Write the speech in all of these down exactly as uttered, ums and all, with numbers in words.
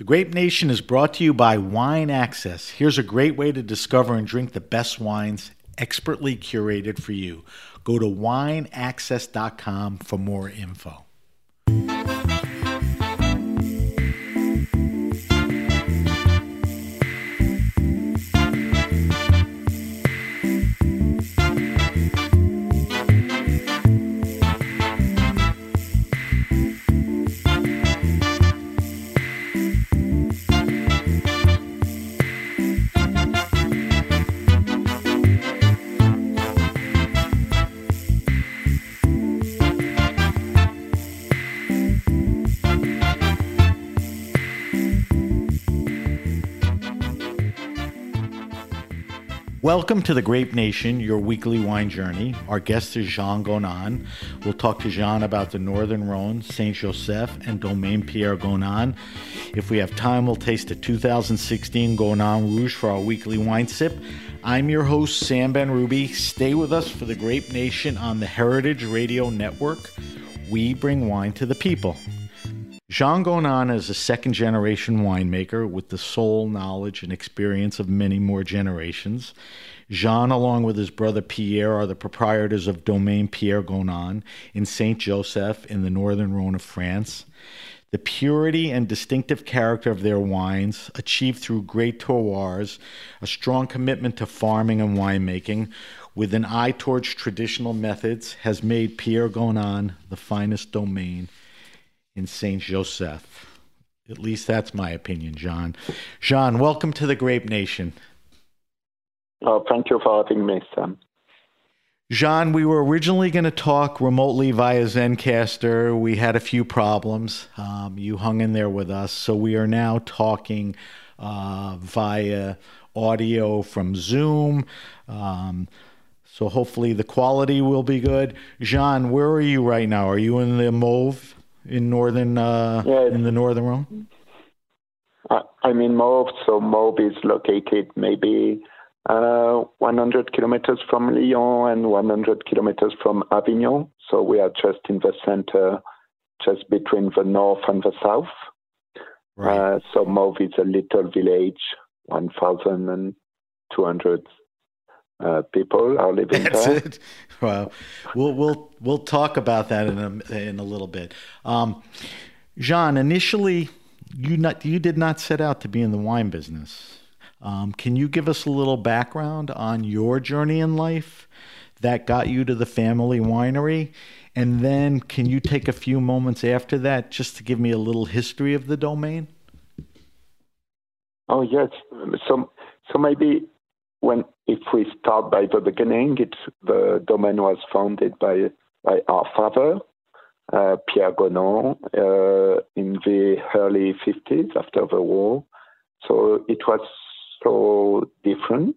The Grape Nation is brought to you by Wine Access. Here's a great way to discover and drink the best wines expertly curated for you. Go to wine access dot com for more info. Welcome to the Grape Nation, your weekly wine journey. Our guest is Jean Gonan. We'll talk to Jean about the Northern Rhone, Saint Joseph, and Domaine Pierre Gonan. If we have time, we'll taste a two thousand sixteen Gonan Rouge for our weekly wine sip. I'm your host, Sam Benrubi. Stay with us for the Grape Nation on the Heritage Radio Network. We bring wine to the people. Jean Gonan is a second-generation winemaker with the soul, knowledge, and experience of many more generations. Jean, along with his brother Pierre, are the proprietors of Domaine Pierre Gonan in Saint Joseph in the Northern Rhone of France. The purity and distinctive character of their wines, achieved through great terroirs, a strong commitment to farming and winemaking, with an eye towards traditional methods, has made Pierre Gonan the finest domain in Saint Joseph. At least that's my opinion, Jean. Jean, welcome to the Grape Nation. Oh, thank you for having me, Sam. Jean, we were originally going to talk remotely via Zencastr. We had a few problems. Um, you hung in there with us. So we are now talking uh, via audio from Zoom. Um, so hopefully the quality will be good. Jean, where are you right now? Are you in the Mauve? In northern, uh, yes. in the Northern Rhone? I'm in Mauve, so Mauve is located maybe uh, one hundred kilometers from Lyon and one hundred kilometers from Avignon. So we are just in the center, just between the north and the south. Right. Uh, so Mauve is a little village, one thousand two hundred Uh, people are living That's there. It. Well, we'll we'll we'll talk about that in a in a little bit. Um, Jean, initially, you not you did not set out to be in the wine business. Um, can you give us a little background on your journey in life that got you to the family winery, and then can you take a few moments after that just to give me a little history of the domain? Oh yes, so so maybe. When, if we start by the beginning, it's, the domain was founded by by our father, uh, Pierre Gonan, uh, in the early fifties after the war. So it was so different.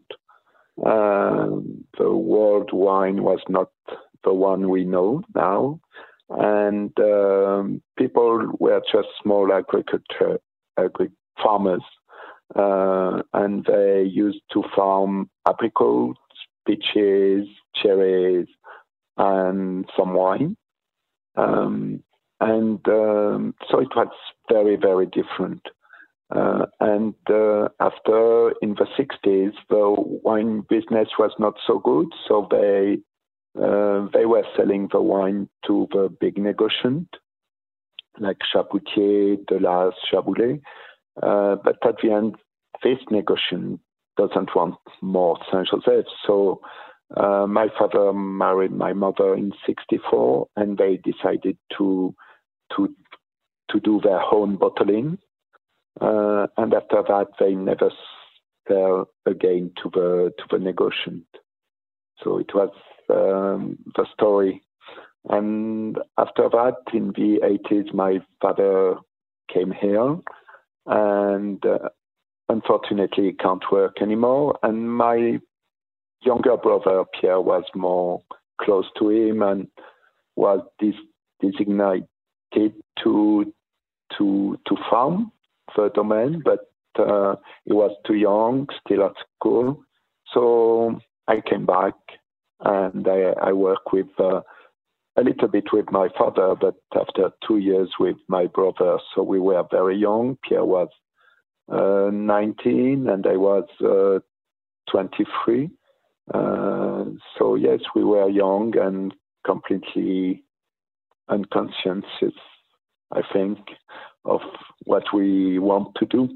Uh, the world wine was not the one we know now, and um, people were just small agriculture, agri- farmers. Uh, and they used to farm apricots, peaches, cherries, and some wine. Um, and um, so it was very, very different. Uh, and uh, after, in the sixties, the wine business was not so good, so they uh, they were selling the wine to the big negociant, like Chapoutier, Delas, Chaboulet. Uh, but at the end, this negociant doesn't want more Saint Joseph. So uh, my father married my mother in sixty-four, and they decided to to to do their own bottling. Uh, and after that, they never sell again to the to the negociant. So it was um, the story. And after that, in the eighties, my father came here. And uh, unfortunately, he can't work anymore. And my younger brother, Pierre, was more close to him and was dis- designated to to to farm the domain, but uh, he was too young, still at school. So I came back and I, I worked with uh, a little bit with my father, but after two years with my brother. So we were very young. Pierre was uh, nineteen, and I was uh, twenty-three. Uh, so yes, we were young and completely unconscious, I think, of what we want to do.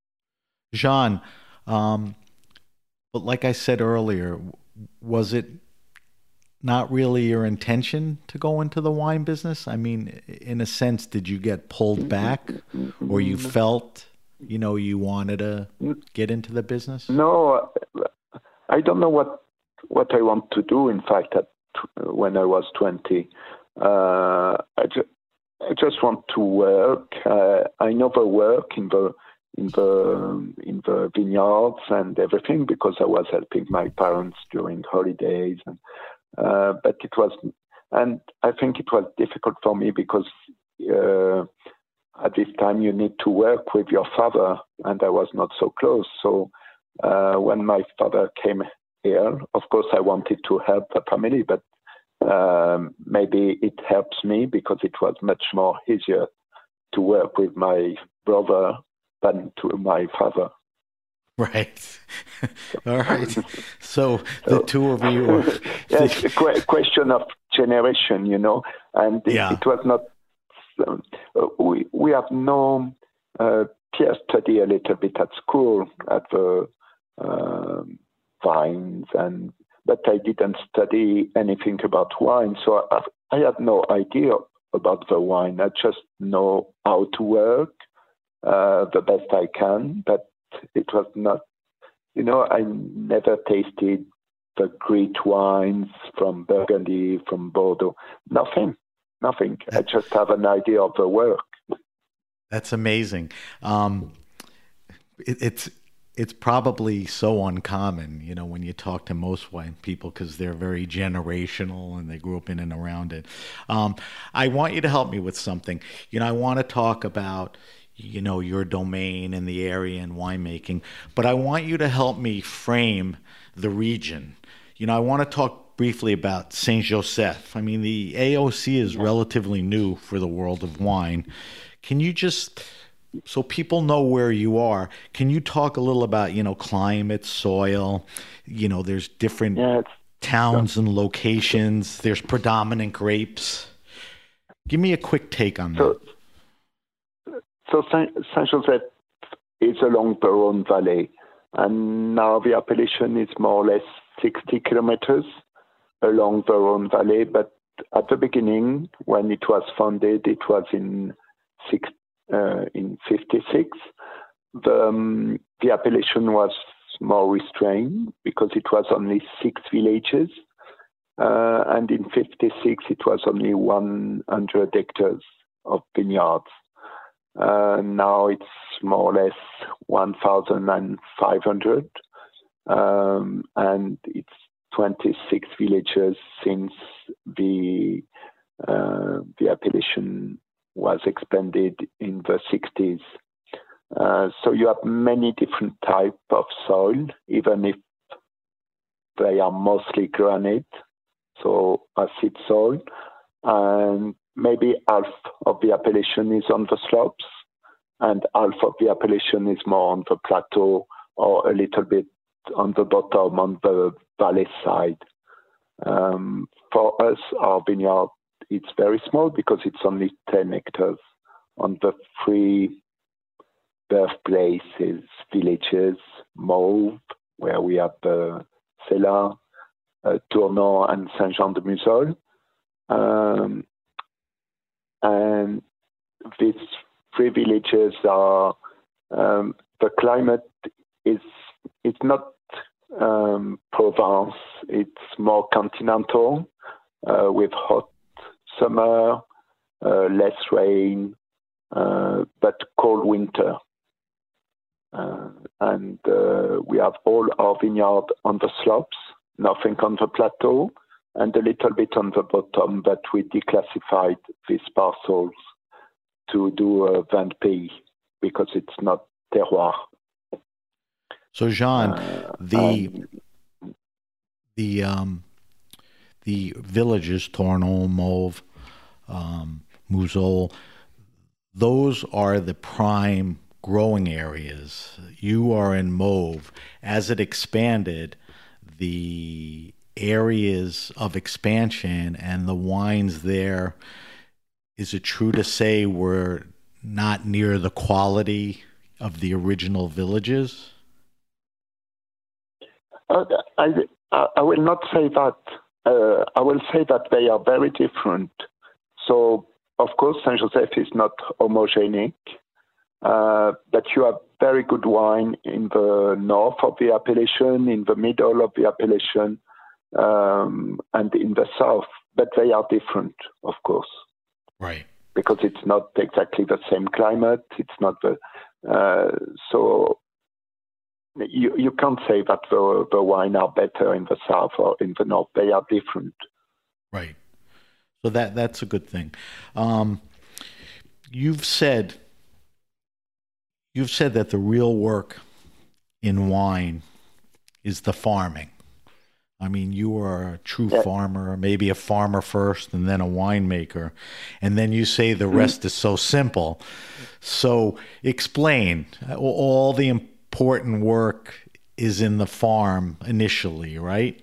Jean, um, but like I said earlier, was it not really your intention to go into the wine business? I mean, in a sense, did you get pulled back, or you felt, you know, you wanted to get into the business? No, I don't know what what I want to do. In fact, at, when I was twenty, uh, I, ju- I just want to work. Uh, I never work in the in the in the vineyards and everything because I was helping my parents during holidays. And, uh, but it was, and I think it was difficult for me because uh, at this time you need to work with your father, and I was not so close. So uh, when my father came here, of course I wanted to help the family, but um, maybe it helps me because it was much more easier to work with my brother than to my father. Right. All right. So the so, two of you are... Yes, a qu- question of generation, you know, and it, yeah. it was not... Um, we, we have no... Uh, Pierre studied a little bit at school, at the um, vines, and but I didn't study anything about wine, so I, I had no idea about the wine. I just know how to work uh, the best I can, but it was not, you know, I never tasted the great wines from Burgundy, from Bordeaux, nothing, nothing. I just have an idea of the work. That's amazing. Um, it, it's it's probably so uncommon, you know, when you talk to most wine people because they're very generational and they grew up in and around it. Um, I want you to help me with something. You know, I want to talk about, you know, your domain and the area and winemaking, but I want you to help me frame the region. You know, I want to talk briefly about Saint-Joseph. I mean, the A O C is relatively new for the world of wine. Can you just, so people know where you are, can you talk a little about, you know, climate, soil, you know, there's different yeah, towns and locations, there's predominant grapes. Give me a quick take on so, that. So Saint-Joseph is along the Rhone Valley, and now the appellation is more or less sixty kilometers along the Rhone Valley, but at the beginning, when it was founded, it was in six, uh, in fifty-six. The, um, the appellation was more restrained because it was only six villages. Uh, and in fifty-six, it was only one hundred hectares of vineyards. Uh, now it's more or less one thousand five hundred. Um, and it's twenty-six villages since the, uh, the appellation was expanded in the sixties. Uh, so you have many different types of soil, even if they are mostly granite, so acid soil. And maybe half of the appellation is on the slopes, and half of the appellation is more on the plateau or a little bit on the bottom, on the valley side. Um, for us, our vineyard, it's very small because it's only ten hectares on the three birthplaces, villages, Mauves, where we have the Cellar, uh, Tournon, and Saint-Jean-de-Musol. Um, and these three villages are, um, the climate is, it's not um, Provence, it's more continental, uh, with hot summer, uh, less rain, uh, but cold winter. Uh, and uh, we have all our vineyard on the slopes, nothing on the plateau, and a little bit on the bottom, but we declassified these parcels to do a vin de pays because it's not terroir. So Jean, uh, the um, the um, the villages, Tournon, Mauves, um, Musol, those are the prime growing areas. You are in Mauve. As it expanded, the areas of expansion and the wines there, is it true to say were not near the quality of the original villages? Uh, I, I will not say that. Uh, I will say that they are very different. So, of course, Saint-Joseph is not homogenic, uh, but you have very good wine in the north of the appellation, in the middle of the appellation, um, and in the south. But they are different, of course. Right. Because it's not exactly the same climate. It's not the... Uh, so... You, you can't say that the, the wine are better in the south or in the north. They are different. Right. So that that's a good thing. Um, you've said you've said that the real work in wine is the farming. I mean, you are a true yeah. farmer, maybe a farmer first and then a winemaker. And then you say the rest mm. is so simple. So explain all the important work is in the farm initially, right?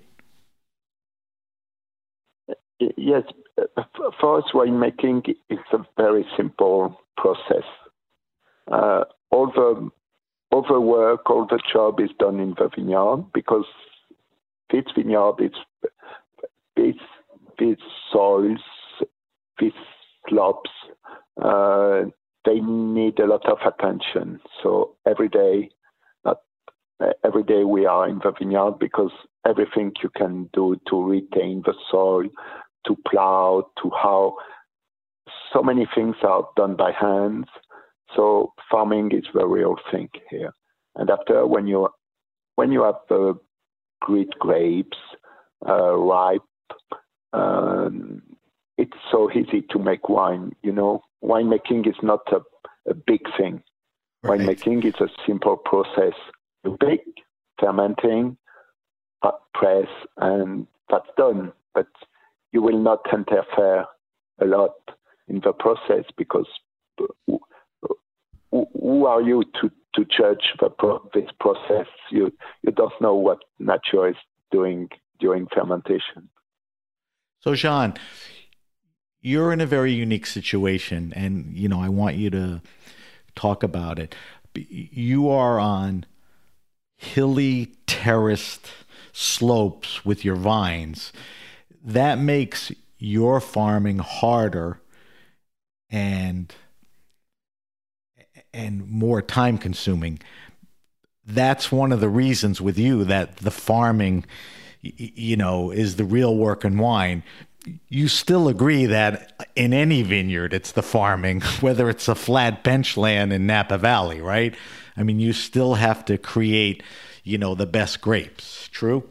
Yes. For us, winemaking is a very simple process. Uh, all the all the work, all the job is done in the vineyard because this vineyard is this these soils, these slopes. Uh, they need a lot of attention. So every day. Every day we are in the vineyard because everything you can do to retain the soil, to plow, to how so many things are done by hands. So farming is the real thing here. And after, when you when you have the great grapes uh, ripe, um, it's so easy to make wine. You know, winemaking is not a, a big thing. Right. Winemaking is a simple process. You pick, fermenting, uh, press, and that's done. But you will not interfere a lot in the process because who, who are you to, to judge the pro- this process? You you don't know what nature is doing during fermentation. So, Jean, you're in a very unique situation, and you know I want you to talk about it. You are on hilly, terraced slopes with your vines. That makes your farming harder and and more time consuming. That's one of the reasons with you that the farming, you know, is the real work in wine. You still agree that in any vineyard, it's the farming, whether it's a flat benchland in Napa Valley, right? I mean, you still have to create, you know, the best grapes. True?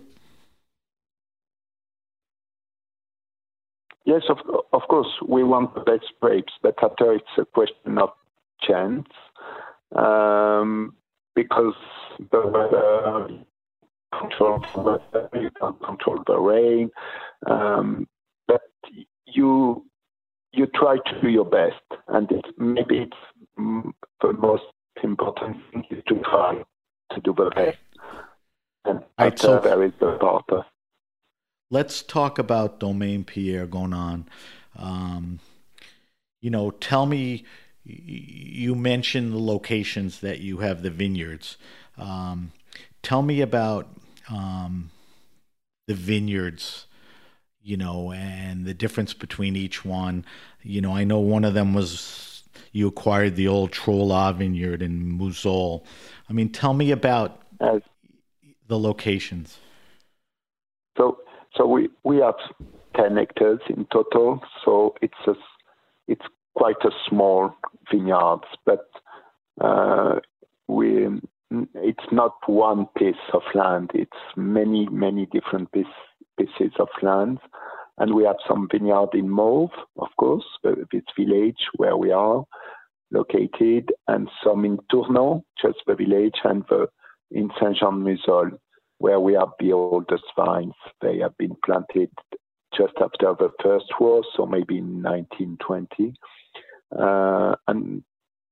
Yes, of, of course, we want the best grapes, but after it's a question of chance, um, because the weather, control the weather, you can't control the rain, um, but you you try to do your best, and it, maybe it's mm, the most important thing is to try to do the best. And right, after so there is the part. Let's talk about Domaine Pierre Gonan. Um, you know, tell me, you mentioned the locations that you have the vineyards. Um, tell me about um, the vineyards, you know, and the difference between each one. You know, I know one of them was you acquired the old Trolla vineyard in Mouzol. I mean, tell me about As, the locations. So, so we, we have ten hectares in total. So it's a, it's quite a small vineyard, but uh, we it's not one piece of land. It's many many different piece, pieces of land, and we have some vineyard in Mauve, of course, this village where we are located, and some in Tournon, just the village, and the, in Saint-Jean-de-Musol, where we have the oldest vines. They have been planted just after the First War, so maybe in nineteen twenty. Uh, and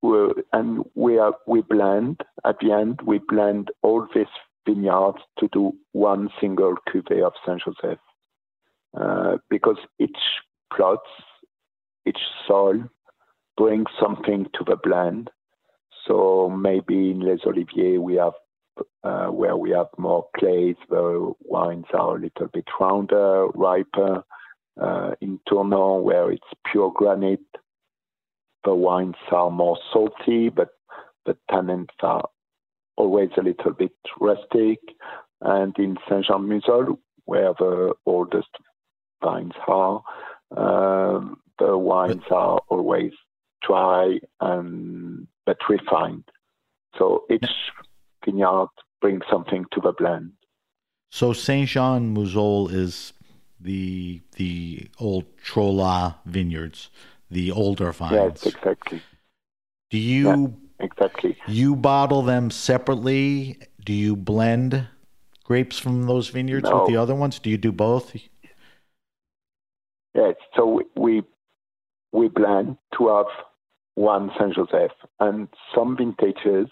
we and we are we blend at the end. We blend all these vineyards to do one single cuvée of Saint Joseph, uh, because each plot, each soil brings something to the blend. So maybe in Les Oliviers we have uh, where we have more clays, the wines are a little bit rounder, riper. Uh, in Tournon, where it's pure granite, the wines are more salty, but the tannins are always a little bit rustic. And in Saint-Jean-de-Musol, where the oldest vines are, um, the wines are always dry and but refined. So each vineyard brings something to the blend. So Saint-Jean-Musol is the the old Trola vineyards, the older vines. Yes, exactly. Do you yeah, exactly you bottle them separately? Do you blend grapes from those vineyards no. with the other ones? Do you do both? Yes. So we we blend to have one Saint Joseph, and some vintages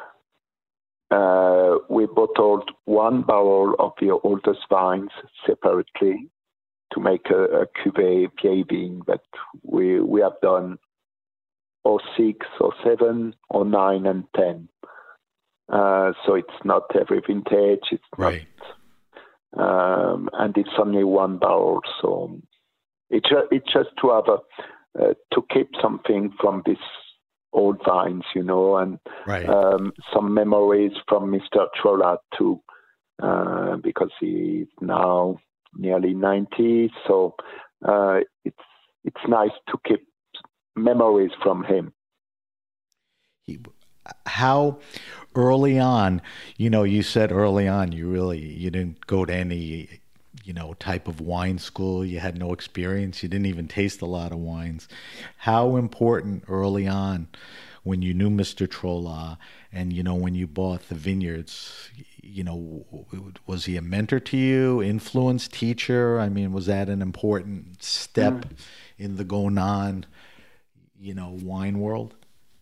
uh, we bottled one barrel of the oldest vines separately to make a, a cuvée vieille vigne that we we have done oh six, oh seven, oh nine, and ten. Uh, so it's not every vintage. It's right. not, um, and it's only one barrel. So it's it's just to have a uh, to keep something from these old vines, you know, and right. um, some memories from Mister Trola too, uh, because he's now nearly ninety, so uh, it's it's nice to keep memories from him. He, how early on, you know, you said early on you really you didn't go to any, you know, type of wine school. You had no experience. You didn't even taste a lot of wines. How important early on, when you knew Mister Trola and, you know, when you bought the vineyards, you know, was he a mentor to you, influence, teacher? I mean, was that an important step mm. in the Gonan, you know, wine world?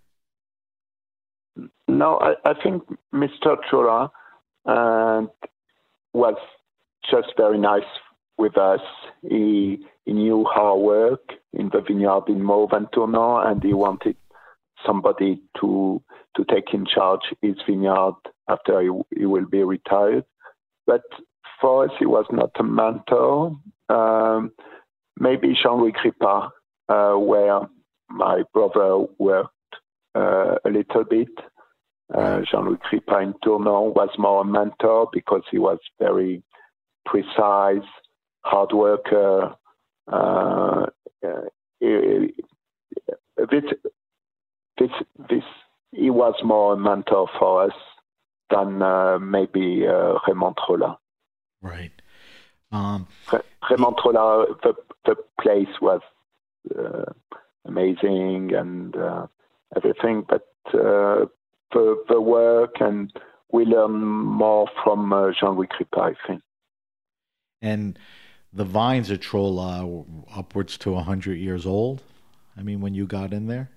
No, I, I think Mister Trola uh, was just very nice with us. He, he knew our work in the vineyard in Mauves and Tournon, and he wanted somebody to to take in charge his vineyard after he, he will be retired. But for us, he was not a mentor. Um, maybe Jean-Louis Crippa, uh, where my brother worked uh, a little bit. Uh, Jean-Louis Crippa in Tournon was more a mentor because he was very precise, hard worker. Uh, uh, this, this, this, he was more a mentor for us than uh, maybe uh, Raymond Trola. Right. Um, Raymond Trola, the, the place was uh, amazing and uh, everything, but uh, the, the work, and we learn more from uh, Jean-Louis Crippa, I think. And the vines at Trola were upwards to one hundred years old, I mean, when you got in there?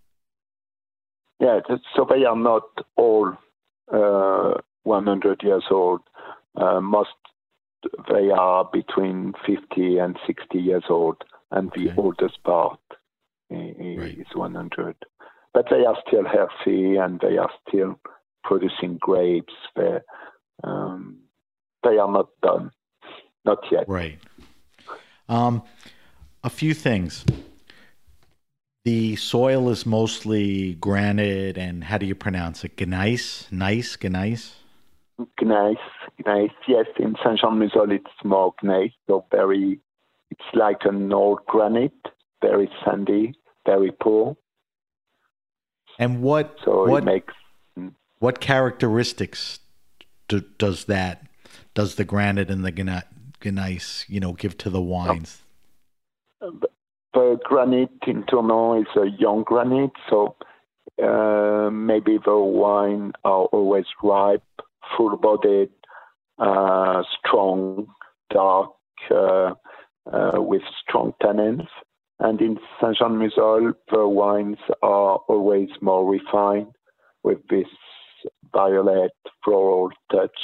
Yeah, so they are not all uh, one hundred years old. Uh, most, they are between fifty and sixty years old, and okay. the oldest part is right. one hundred. But they are still healthy, and they are still producing grapes. They, um, they are not done. Not yet. Right. Um, a few things. The soil is mostly granite, and how do you pronounce it? Gneiss? Nice? Gneiss? Gneiss. Gneiss. Yes, in Saint-Jean-de-Musol it's more gneiss, so very, it's like an old granite, very sandy, very poor. And what, so what, it makes, what characteristics do, does that, does the granite and the gneiss, gneiss, you know, give to the wines? The granite in Tournon is a young granite, so uh, maybe the wine are always ripe, full-bodied, uh, strong, dark, uh, uh, with strong tannins. And in Saint-Jean-de-Musol, the wines are always more refined with this violet floral touch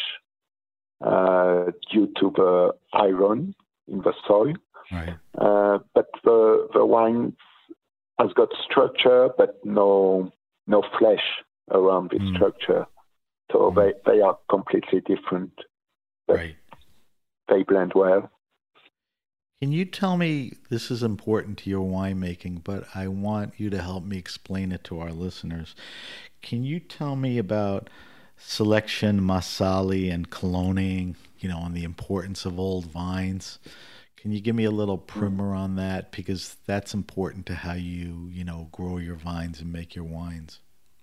uh, due to the iron in the soil. Right. Uh, but the the wine has got structure, but no no flesh around the Mm. structure. So Mm. they, they are completely different. But Right. they blend well. Can you tell me, this is important to your winemaking, but I want you to help me explain it to our listeners. Can you tell me about selection, Marsali, and cloning, you know, and the importance of old vines? Can you give me a little primer on that? Because that's important to how you, you know, grow your vines and make your wines.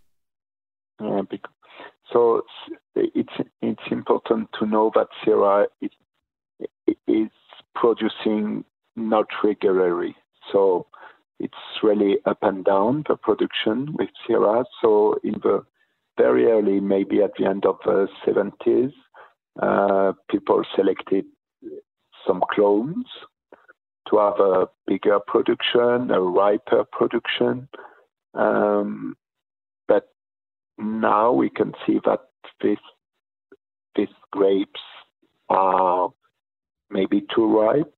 Yeah, because, so it's it's important to know that Syrah is, is producing not regularly. So it's really up and down, the production with Syrah. So in the very early, maybe at the end of the seventies, uh, people selected some clones to have a bigger production, a riper production. Um, but now we can see that this, these grapes are maybe too ripe,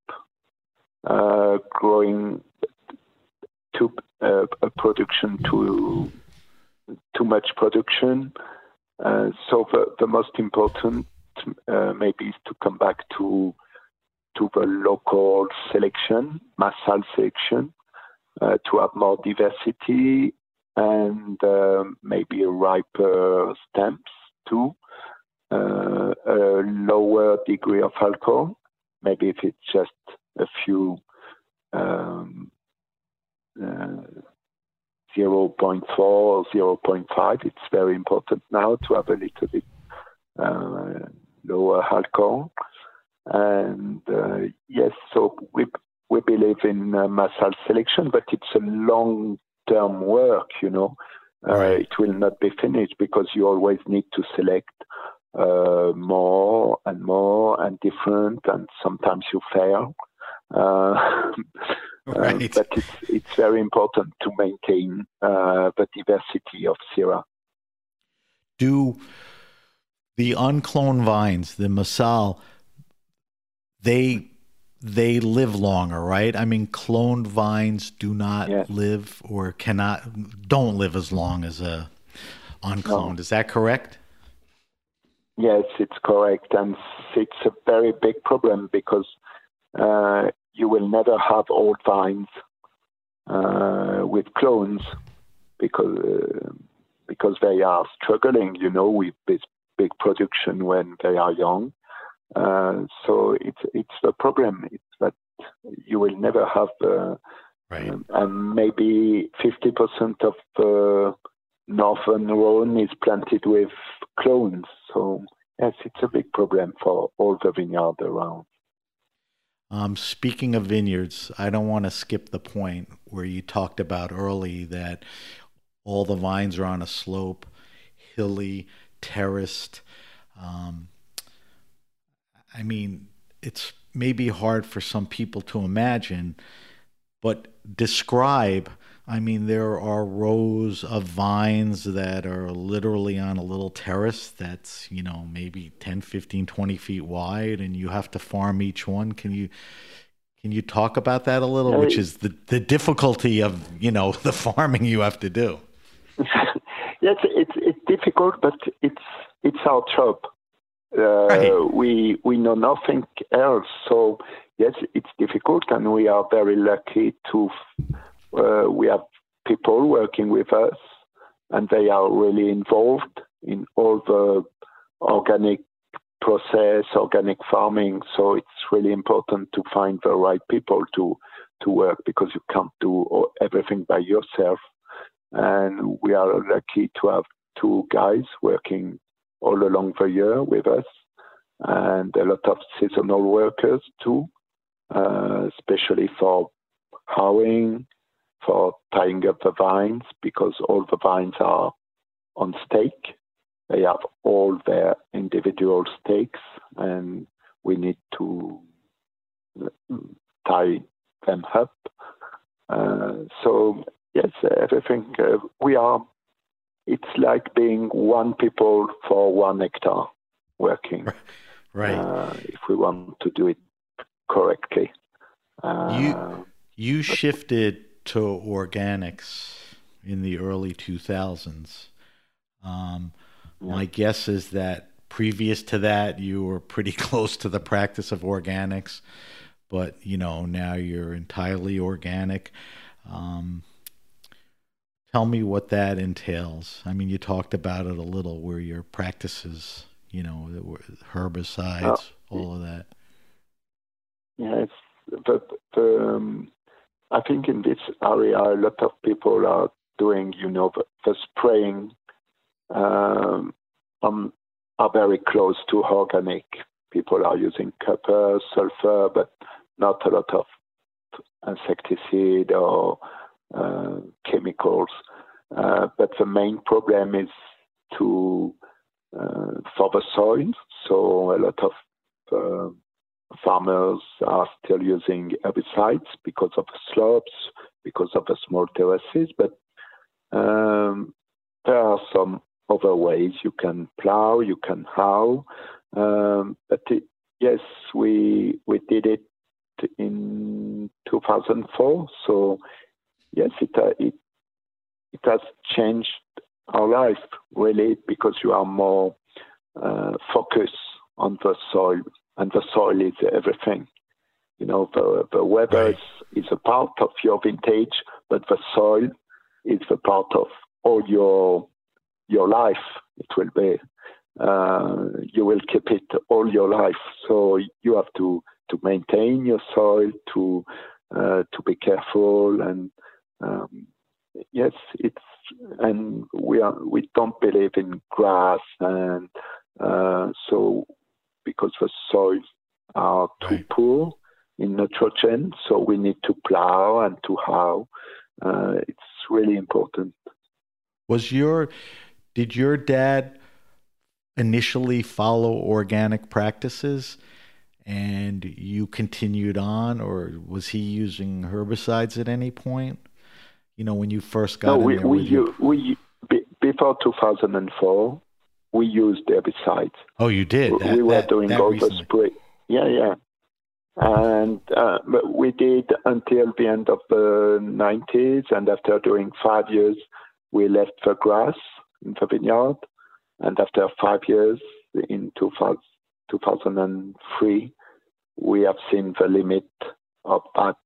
uh, growing too, uh, a production too, too much production. Uh, so the, the most important uh, maybe is to come back to to the local selection, Marsal selection, uh, to have more diversity and uh, maybe riper stems too, uh, a lower degree of alcohol. Maybe if it's just a few um, uh, zero point four or zero point five, it's very important now to have a little bit uh, lower alcohol. And uh, yes, so we we believe in uh, Marsal selection, but it's a long-term work, you know. Uh, Right. It will not be finished because you always need to select uh, more and more and different, and sometimes you fail. Uh, Right. uh, but it's it's very important to maintain uh, the diversity of Syrah. Do the uncloned vines, the Marsal, they they live longer, right? I mean, cloned vines do not Yes. live or cannot don't live as long as a uncloned. No. Is that correct? Yes, it's correct, and it's a very big problem because uh, you will never have old vines uh, with clones because uh, because they are struggling, you know, with this big production when they are young. Uh, so it's it's the problem. It's that you will never have, uh, Right. um, and maybe fifty percent of the northern Rhone is planted with clones. So yes, it's a big problem for all the vineyards around. Um, speaking of vineyards, I don't want to skip the point where you talked about early that all the vines are on a slope, hilly, terraced. Um, I mean, it's maybe hard for some people to imagine, but describe. I mean, there are rows of vines that are literally on a little terrace that's, you know, maybe ten, fifteen, twenty feet wide, and you have to farm each one. Can you can you talk about that a little, which Uh, is the, the difficulty of, you know, the farming you have to do? yes, it's it's difficult, but it's it's our job. Uh, Right. we we know nothing else, so yes, it's difficult, and we are very lucky to. Uh, we have people working with us, and they are really involved in all the organic process, organic farming. So it's really important to find the right people to to work because you can't do everything by yourself. And we are lucky to have two guys working all along the year with us, and a lot of seasonal workers too, uh, especially for harrowing, for tying up the vines, because all the vines are on stake. They have all their individual stakes, and we need to tie them up. Uh, so yes, everything uh, we are. It's like being one people for one hectare working. Right. Uh, if we want to do it correctly. You Uh, you but shifted to organics in the early two thousands. Um, yeah, my guess is that previous to that, you were pretty close to the practice of organics, but you know now you're entirely organic. Um, Tell me what that entails. I mean, you talked about it a little, where your practices, you know, that were uh, herbicides, all of that. yes, but um, I think in this area a lot of people are doing, you know, the, the spraying um, um, are very close to organic. People are using copper, sulfur, but not a lot of insecticide or uh, chemicals. Uh, but the main problem is to uh, for the soil. So a lot of uh, farmers are still using herbicides because of the slopes, because of the small terraces. But um, there are some other ways you can plow, you can how. Um, but it, yes, we we did it in two thousand four. So yes, it uh, it it has changed our life really because you are more uh, focused on the soil, and the soil is everything. You know, the the weather is, Right. is a part of your vintage, but the soil is a part of all your your life. It will be uh, you will keep it all your life. So you have to to maintain your soil, to uh, to be careful, and um, yes, it's and we are we don't believe in grass, and uh, so because the soils are too Right. poor in nitrogen, so we need to plow and to how. Uh, it's really important. Was your Did your dad initially follow organic practices and you continued on, or was he using herbicides at any point? You know, when you first No, got in we there we with your. u- we be- before two thousand four, we used herbicides. Oh, you did We that were that doing that all the recently. spray. Yeah, yeah. And uh, but we did until the end of the nineties, and after doing five years, we left the grass in the vineyard. And after five years, in two thousand, two thousand three, we have seen the limit of that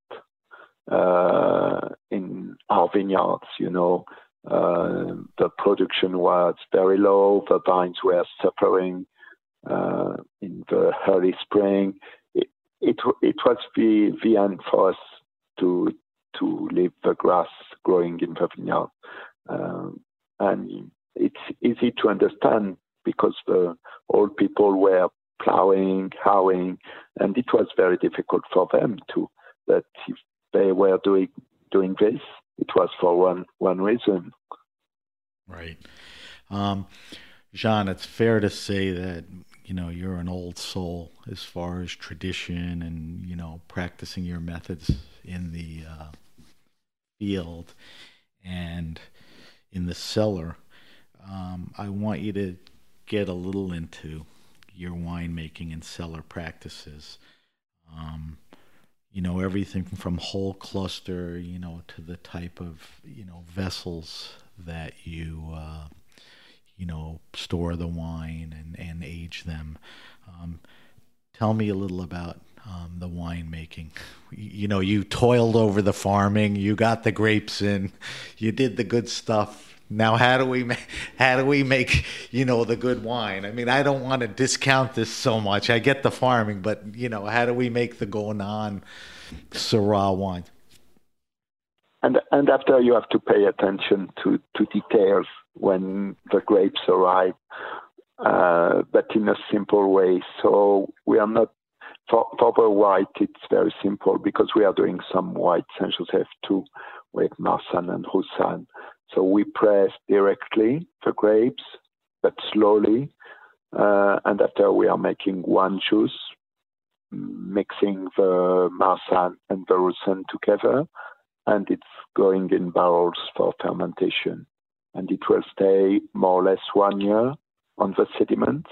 uh, in our vineyards. You know, uh, the production was very low. The vines were suffering uh, in the early spring. It, it, it was the, the end for us to to leave the grass growing in the vineyard. Um, and it's easy to understand because the old people were plowing, howing, and it was very difficult for them too. That if they were doing doing this, it was for one one reason. Right. Um, Jean, it's fair to say that, you know, you're an old soul as far as tradition and, you know, practicing your methods in the uh, field and in the cellar. Um, I want you to get a little into your winemaking and cellar practices. Um, you know, everything from whole cluster, you know, to the type of, you know, vessels that you uh, you know, store the wine and, and age them. Um, Tell me a little about um, the winemaking. You know, you toiled over the farming, you got the grapes in, you did the good stuff. Now, how do we ma- how do we make, you know, the good wine? I mean, I don't want to discount this so much. I get the farming, but you know, how do we make the Gonan Syrah wine? And and after you have to pay attention to, to details when the grapes arrive, uh, but in a simple way. So we are not for, for the white. It's very simple because we are doing some white Saint Joseph too with Marsanne and Roussanne. So we press directly the grapes, but slowly, uh, and after we are making one juice, mixing the Marsanne and the Roussanne together. and it's going in barrels for fermentation. And it will stay more or less one year on the sediments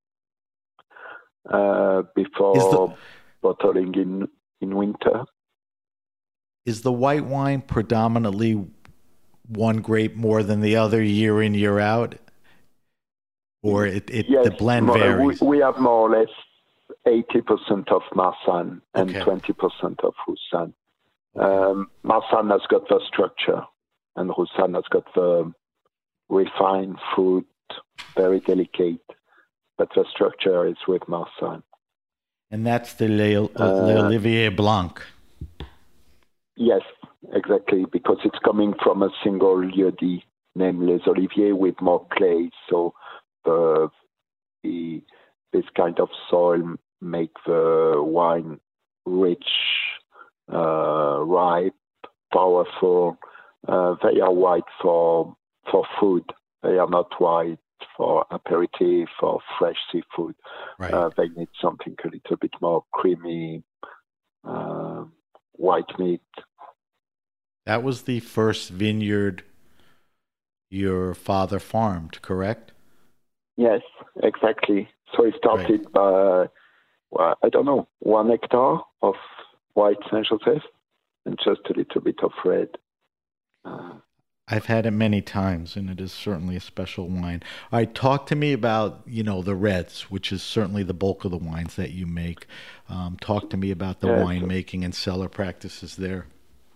uh, before the, bottling in, in winter. Is the white wine predominantly one grape more than the other year in, year out? Or it, it yes, the blend more, varies? We, we have more or less eighty percent of Marsanne and okay. twenty percent of Roussanne. Okay. Um, Marsanne has got the structure, and Roussanne has got the refined fruit, very delicate, but the structure is with Marsanne. And that's the Le, uh, L'Olivier Blanc. Yes, exactly, because it's coming from a single lieu-dit named Les Oliviers with more clay, so the, the this kind of soil make the wine rich, uh, ripe, powerful. Uh, they are white for for food. They are not white for aperitif or fresh seafood. Right. Uh, they need something a little bit more creamy, uh, white meat. That was the first vineyard your father farmed, correct? Yes, exactly. So he started right. by, well, I don't know, one hectare of white Saint-Joseph and just a little bit of red. Uh, I've had it many times, and it is certainly a special wine. All right, talk to me about, you know, the reds, which is certainly the bulk of the wines that you make. Um, talk to me about the yes. winemaking and cellar practices there.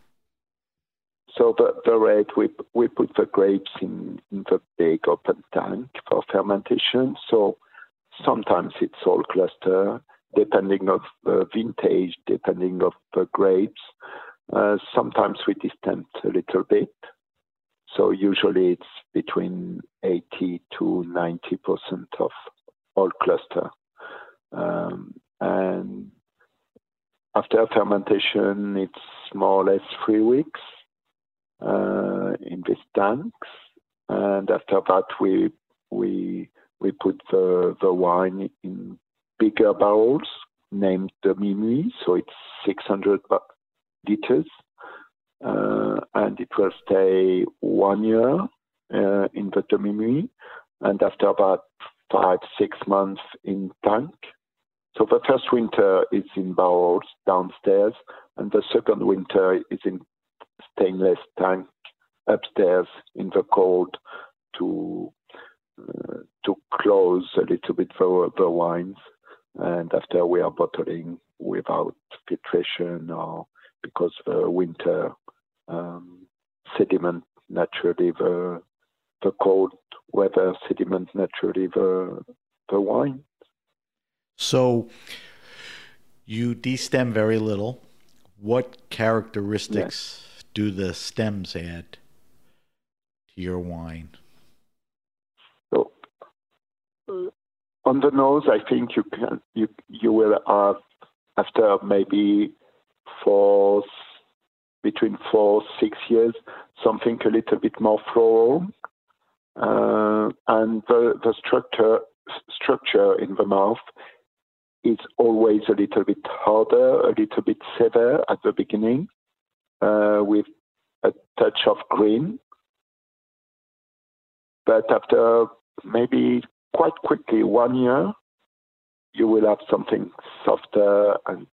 So the, the red, we we put the grapes in, in the big open tank for fermentation. So sometimes it's all cluster, depending of the vintage, depending of the grapes. Uh, sometimes we distempt a little bit. So usually it's between eighty to ninety percent of all cluster. Um, and after fermentation, it's more or less three weeks uh, in these tanks. And after that, we we we put the, the wine in bigger barrels named the Minuit. So it's six hundred liters. Uh, and it will stay one year uh, in the demi-nuit, and after about five, six months in tank. So the first winter is in barrels downstairs, and the second winter is in stainless tank upstairs in the cold to uh, to close a little bit the, the wines. And after we are bottling without filtration or because the winter um, sediment naturally the the cold weather sediment naturally the the wine. So you destem very little. What characteristics yes. do the stems add to your wine? So uh, on the nose, I think you can you you will have after maybe four. between four, six years, something a little bit more floral. Uh, and the, the structure structure in the mouth is always a little bit harder, a little bit severe at the beginning, uh, with a touch of green. But after maybe quite quickly, one year, you will have something softer and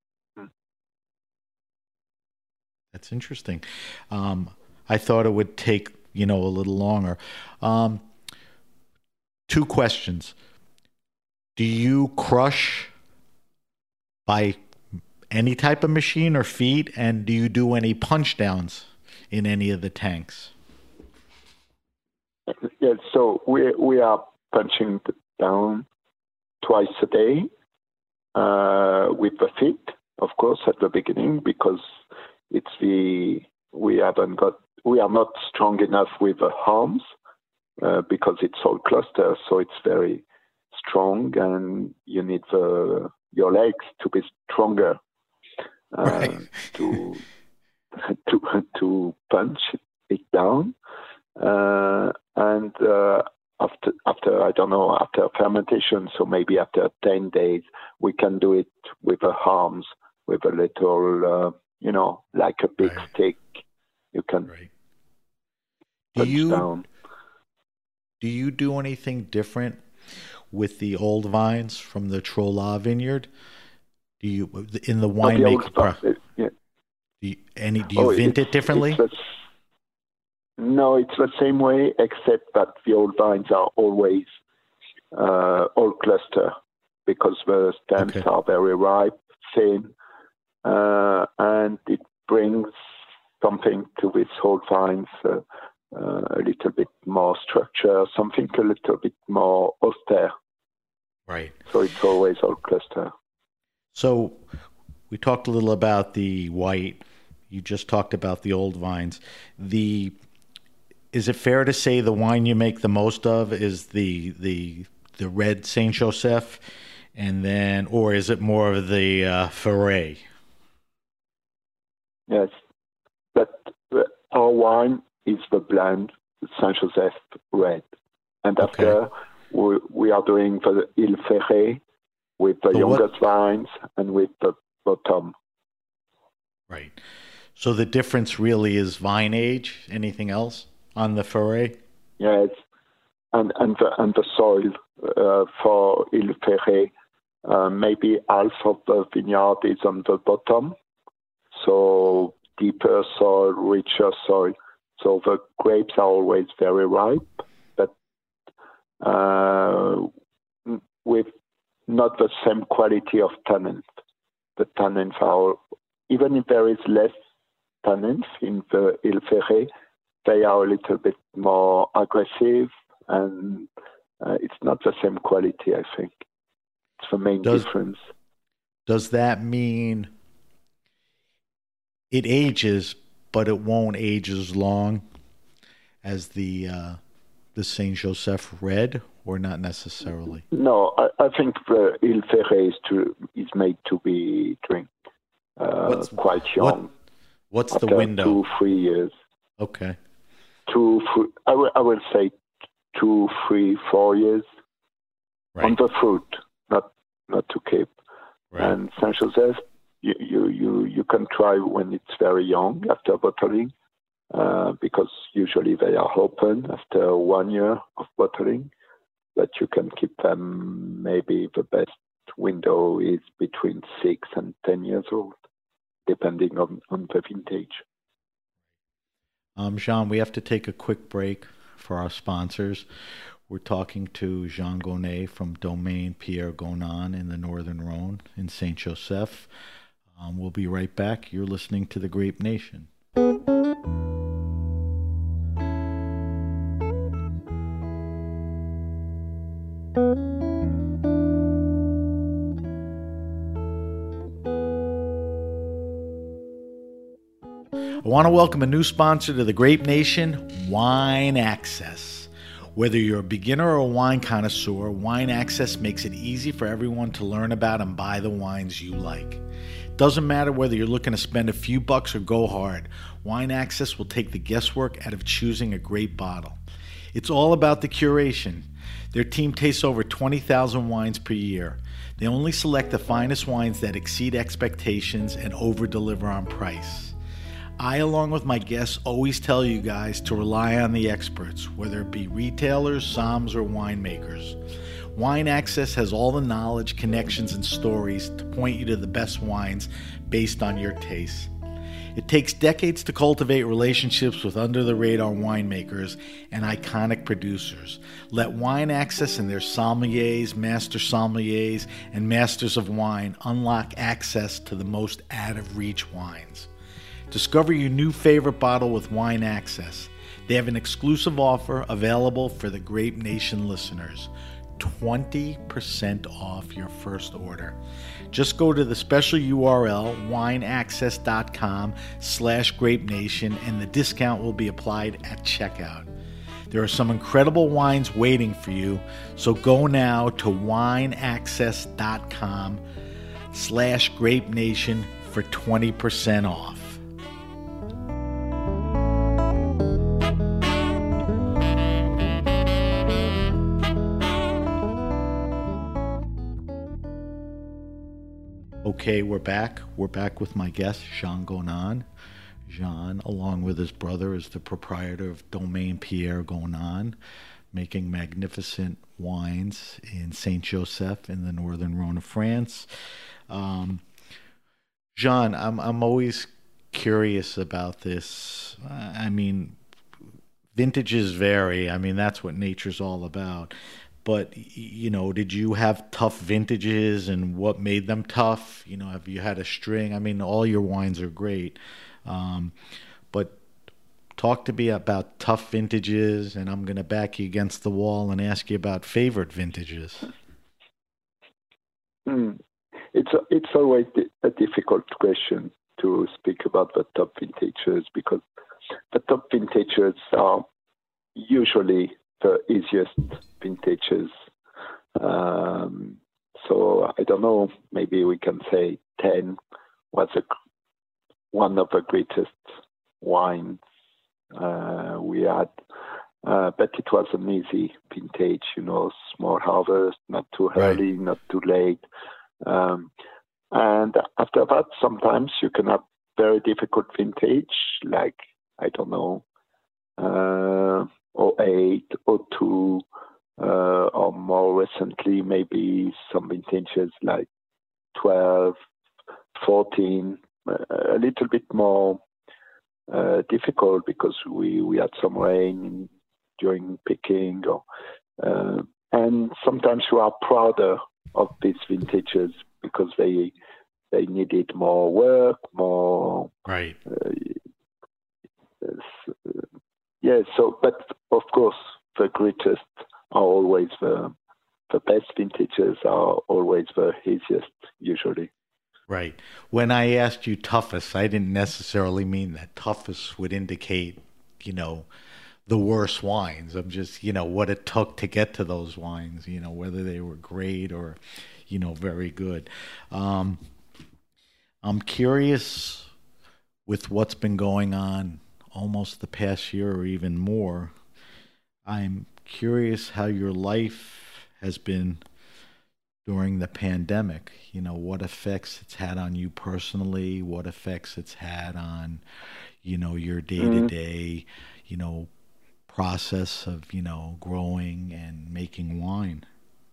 That's interesting. Um, I thought it would take, you know, a little longer. Um, two questions. Do you crush by any type of machine or feed? And do you do any punch downs in any of the tanks? Yes, so we, we are punching down twice a day uh, with the feet, of course, at the beginning, because it's the we haven't got we are not strong enough with the arms uh, because it's all cluster, so it's very strong, and you need the your legs to be stronger uh, right. to to to punch it down. Uh, and uh, after after I don't know after fermentation, so maybe after ten days, we can do it with the arms with a little. Uh, you know, like a big right. stick You can Right. Do punch you down. do you do anything different with the old vines from the Trola vineyard? Do you in the No, the old winemaking pro? stuff. It, yeah. Do you, any do Oh, you vint it's, it differently? It's the, s- no, it's the same way, except that the old vines are always uh, all cluster because the stems Okay. are very ripe, thin, uh, and it brings something to these old vines, uh, uh, a little bit more structure, something a little bit more austere. Right. So it's always all cluster. So we talked a little about the white. You just talked about the old vines. The is it fair to say the wine you make the most of is the the the red Saint Joseph, and then, or is it more of the uh, Ferret? Yes, but uh, our wine is the blend Saint Joseph red, and Okay. after we, we are doing the Il Ferret with the So what- youngest vines and with the bottom. Right. So the difference really is vine age. Anything else on the Ferret? Yes, and and the and the soil uh, for Il Ferret, uh, maybe half of the vineyard is on the bottom, so deeper soil, richer soil. So the grapes are always very ripe, but uh, with not the same quality of tannins. The tannins are, even if there is less tannins in the Il Ferret, they are a little bit more aggressive, and uh, it's not the same quality, I think. It's the main Does difference. does that mean it ages, but it won't age as long as the uh, the Saint Joseph red, or not necessarily? No, I, I think the Il Ferret is, to, is made to be drink uh, What's quite what? young. What's the After window? two, three years. Okay. Two, three, I will, I will say two, three, four years on Right. the fruit, not not to keep. Right. And Saint Joseph, you, you, you, you can try when it's very young after bottling, uh, because usually they are open after one year of bottling, but you can keep them, maybe the best window is between six and ten years old, depending on, on the vintage. Um, Jean, we have to take a quick break for our sponsors. We're talking to Jean Gonnet from Domaine Pierre Gonan in the Northern Rhone in Saint Joseph. Um, we'll be right back. You're listening to The Grape Nation. I want to welcome a new sponsor to the Grape Nation, Wine Access. Whether you're a beginner or a wine connoisseur, Wine Access makes it easy for everyone to learn about and buy the wines you like. Doesn't matter whether you're looking to spend a few bucks or go hard, Wine Access will take the guesswork out of choosing a great bottle. It's all about the curation. Their team tastes over twenty thousand wines per year. They only select the finest wines that exceed expectations and over-deliver on price. I, along with my guests, always tell you guys to rely on the experts, whether it be retailers, somms, or winemakers. Wine Access has all the knowledge, connections, and stories to point you to the best wines based on your tastes. It takes decades to cultivate relationships with under-the-radar winemakers and iconic producers. Let Wine Access and their sommeliers, master sommeliers, and masters of wine unlock access to the most out-of-reach wines. Discover your new favorite bottle with Wine Access. They have an exclusive offer available for the Grape Nation listeners. twenty percent off your first order. Just go to the special U R L, wineaccess.com slash Grape Nation, and the discount will be applied at checkout. There are some incredible wines waiting for you, so go now to wineaccess.com slash Grape Nation for twenty percent off. Okay, we're back. We're back with my guest, Jean Gonan. Jean, along with his brother, is the proprietor of Domaine Pierre Gonan, making magnificent wines in Saint Joseph in the northern Rhone of France. Um, Jean, I'm I'm always curious about this. I mean, vintages vary. I mean, that's what nature's all about. But you know, did you have tough vintages, and what made them tough? You know, have you had a string? I mean, all your wines are great, um, but talk to me about tough vintages, and I'm going to back you against the wall and ask you about favorite vintages. Mm. It's a, it's always a difficult question to speak about the top vintages because the top vintages are usually the easiest vintages. Um, so I don't know, maybe we can say ten was a, one of the greatest wines uh, we had. Uh, but it was an easy vintage, you know, small harvest, not too early, right. Not too late. Um, and after that, sometimes you can have very difficult vintage, like, I don't know, uh, oh eight, oh two, uh, or more recently, maybe some vintages like twelve, fourteen, uh, a little bit more uh, difficult because we, we had some rain during picking. Or, uh, and sometimes you are prouder of these vintages because they they needed more work, more... Right. Uh, yeah, so, but of course, the greatest are always the, the best vintages are always the easiest, usually. Right. When I asked you toughest, I didn't necessarily mean that toughest would indicate, you know, the worst wines. I'm just, you know, what it took to get to those wines, you know, whether they were great or, you know, very good. Um, I'm curious with what's been going on almost the past year or even more. I'm curious how your life has been during the pandemic. You know, what effects it's had on you personally, what effects it's had on, you know, your day-to-day, you know, process of, you know, growing and making wine.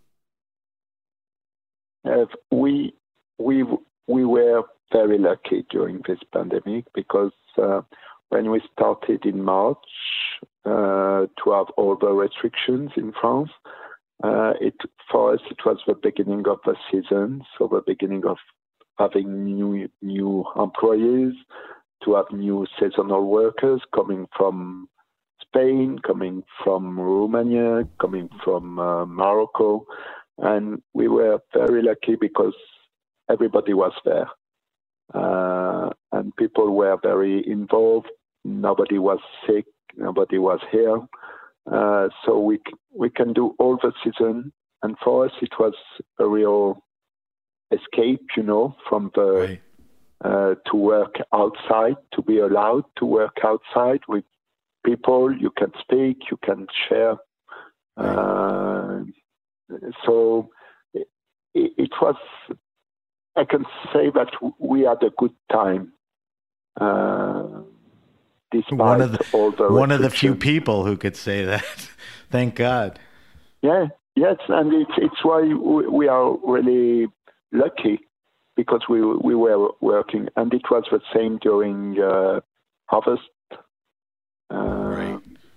Uh, we we we were very lucky during this pandemic because uh, when we started in March uh, to have all the restrictions in France, uh, it for us it was the beginning of the season, so the beginning of having new new employees, to have new seasonal workers coming from Spain, coming from Romania, coming from uh, Morocco. And we were very lucky because everybody was there. Uh, and people were very involved. Nobody was sick. Nobody was here. Uh, so we we can do all the season. And for us, it was a real escape, you know, from the right. uh, to work outside, to be allowed to work outside with people. You can speak, you can share. Uh, so it, it was, I can say that we had a good time. Uh, despite one of the, all the one of the few people who could say that. Thank God. Yeah, yes, and it's it's why we are really lucky because we we were working, and it was the same during uh, harvest. Uh, right.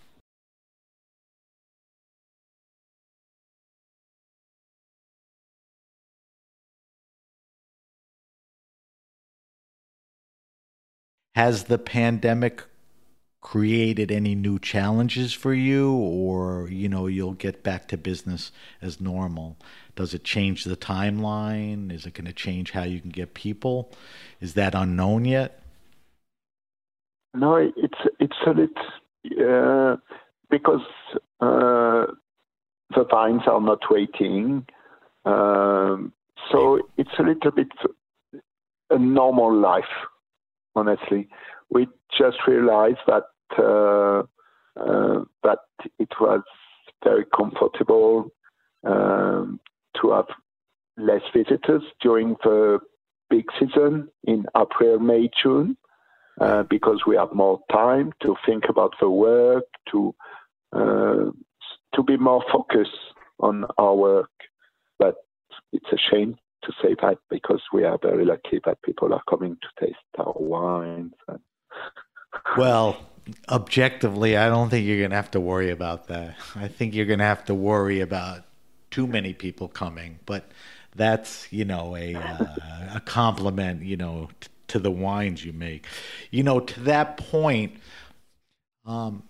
Has the pandemic created any new challenges for you, or, you know, you'll get back to business as normal? Does it change the timeline? Is it going to change how you can get people? Is that unknown yet? No, it's it's a little uh, because uh, the vines are not waiting, um, so it's a little bit a normal life. Honestly, we just realized that uh, uh, that it was very comfortable um, to have less visitors during the big season in April, May, June. uh, because we have more time to think about the work, to uh, to be more focused on our work. But it's a shame to say that, because we are very lucky that people are coming to taste our wines. And well, objectively, I don't think you're going to have to worry about that. I think you're going to have to worry about too many people coming, but that's, you know, a uh, a compliment, you know, t- to the wines you make. You know, to that point, um,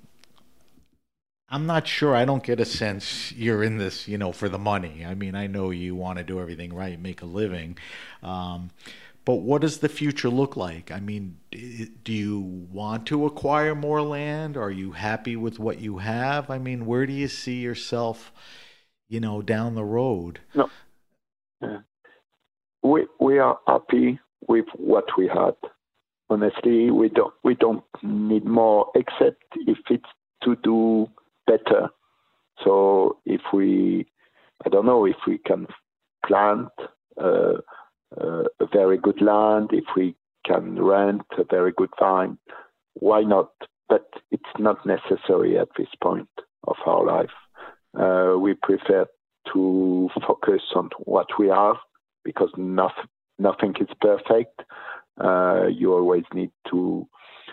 I'm not sure. I don't get a sense you're in this, you know, for the money. I mean, I know you want to do everything right, make a living. Um, but what does the future look like? I mean, i- do you want to acquire more land? Are you happy with what you have? I mean, where do you see yourself, you know, down the road? no, uh, we we are happy with what we had. Honestly, we don't we don't need more, except if it's to do better. So if we, I don't know, if we can plant uh, uh, a very good land, if we can rent a very good vine, why not? But it's not necessary at this point of our life. Uh, we prefer to focus on what we have, because nothing, nothing is perfect. Uh, you always need to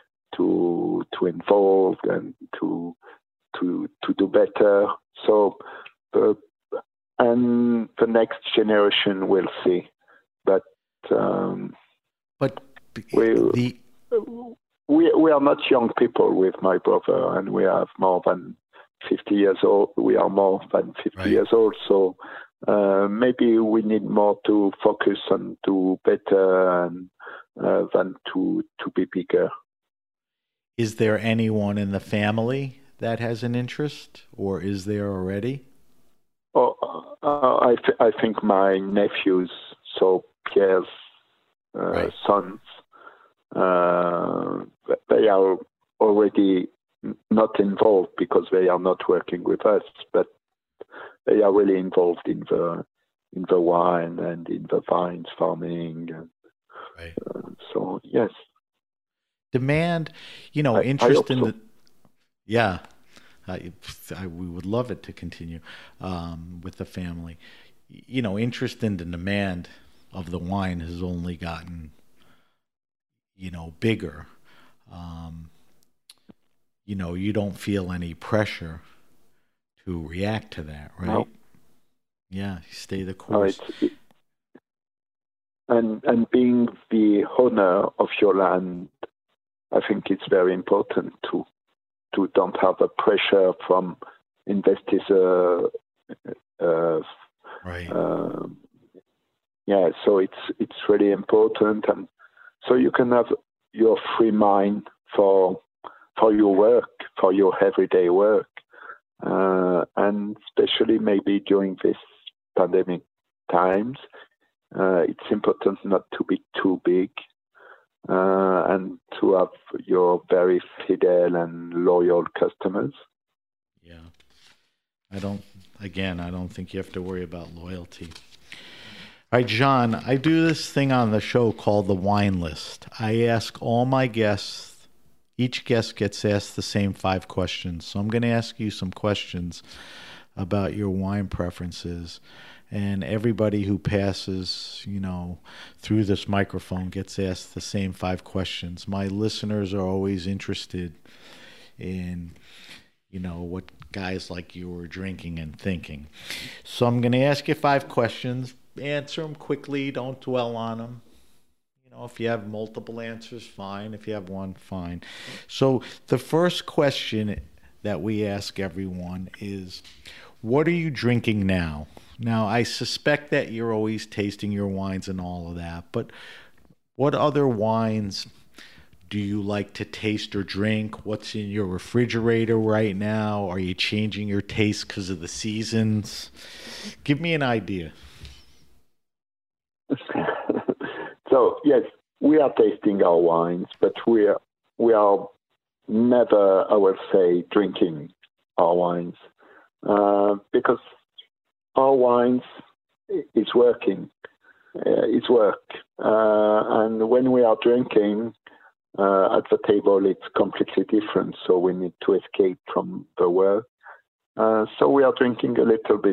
to to involve and to to to do better. So, uh, and the next generation will see. But um, But we, the we we are not young people with my brother, and we have more than fifty years old. We are more than fifty Right. years old. So uh, maybe we need more to focus on do better and uh, than to to be bigger. is there anyone in the family that has an interest, or is there already? Oh, uh, I th- I think my nephews, so Pierre's uh, Right. sons, uh, they are already n- not involved because they are not working with us, but they are really involved in the in the wine and in the vines farming. And, Right. uh, so yes, Demand, you know, I, I interest hope in so. the, yeah, I, I, we would love it to continue um, with the family. You know, interest in the demand of the wine has only gotten, you know, bigger. Um, you know, you don't feel any pressure to react to that, right? No, Yeah, you stay the no, course. it's it, and and being the owner of your land, I think it's very important to to don't have a pressure from investors. Uh, uh, Right. uh, yeah, so it's it's really important, and so you can have your free mind for for your work, for your everyday work, uh, and especially maybe during this pandemic times, uh, it's important not to be too big. Uh, and to have your very fidel and loyal customers. Yeah. I don't, again, I don't think you have to worry about loyalty. All right, John, I do this thing on the show called the wine list. I ask all my guests, each guest gets asked the same five questions. So I'm going to ask you some questions about your wine preferences. And everybody who passes, you know, through this microphone gets asked the same five questions. My listeners are always interested in, you know, what guys like you are drinking and thinking. So I'm going to ask you five questions. Answer them quickly. Don't dwell on them. You know, if you have multiple answers, fine. If you have one, fine. So the first question that we ask everyone is, what are you drinking now? Now, I suspect that you're always tasting your wines and all of that, but what other wines do you like to taste or drink? What's in your refrigerator right now? Are you changing your taste because of the seasons? Give me an idea. So yes, we are tasting our wines, but we are we are never, I will say, drinking our wines uh, because our wines is working. Uh, it's work, uh, and when we are drinking, uh, at the table it's completely different. So we need to escape from the work. Uh, so we are drinking a little bit.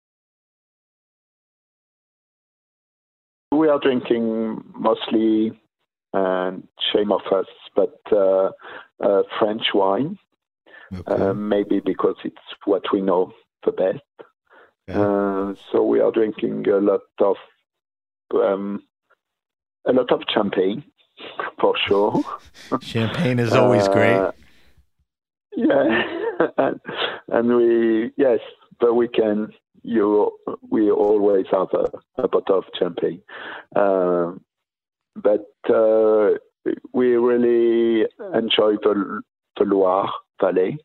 We are drinking mostly, and shame of us, but uh, uh, French wine. Okay. Uh, maybe because it's what we know the best. Okay. Uh, so we are drinking a lot of um, a lot of champagne, for sure. Champagne is always uh, great. Yeah, and, and we yes, the weekend you we always have a, a bottle of champagne, uh, but uh, we really enjoy the the Loire Valley.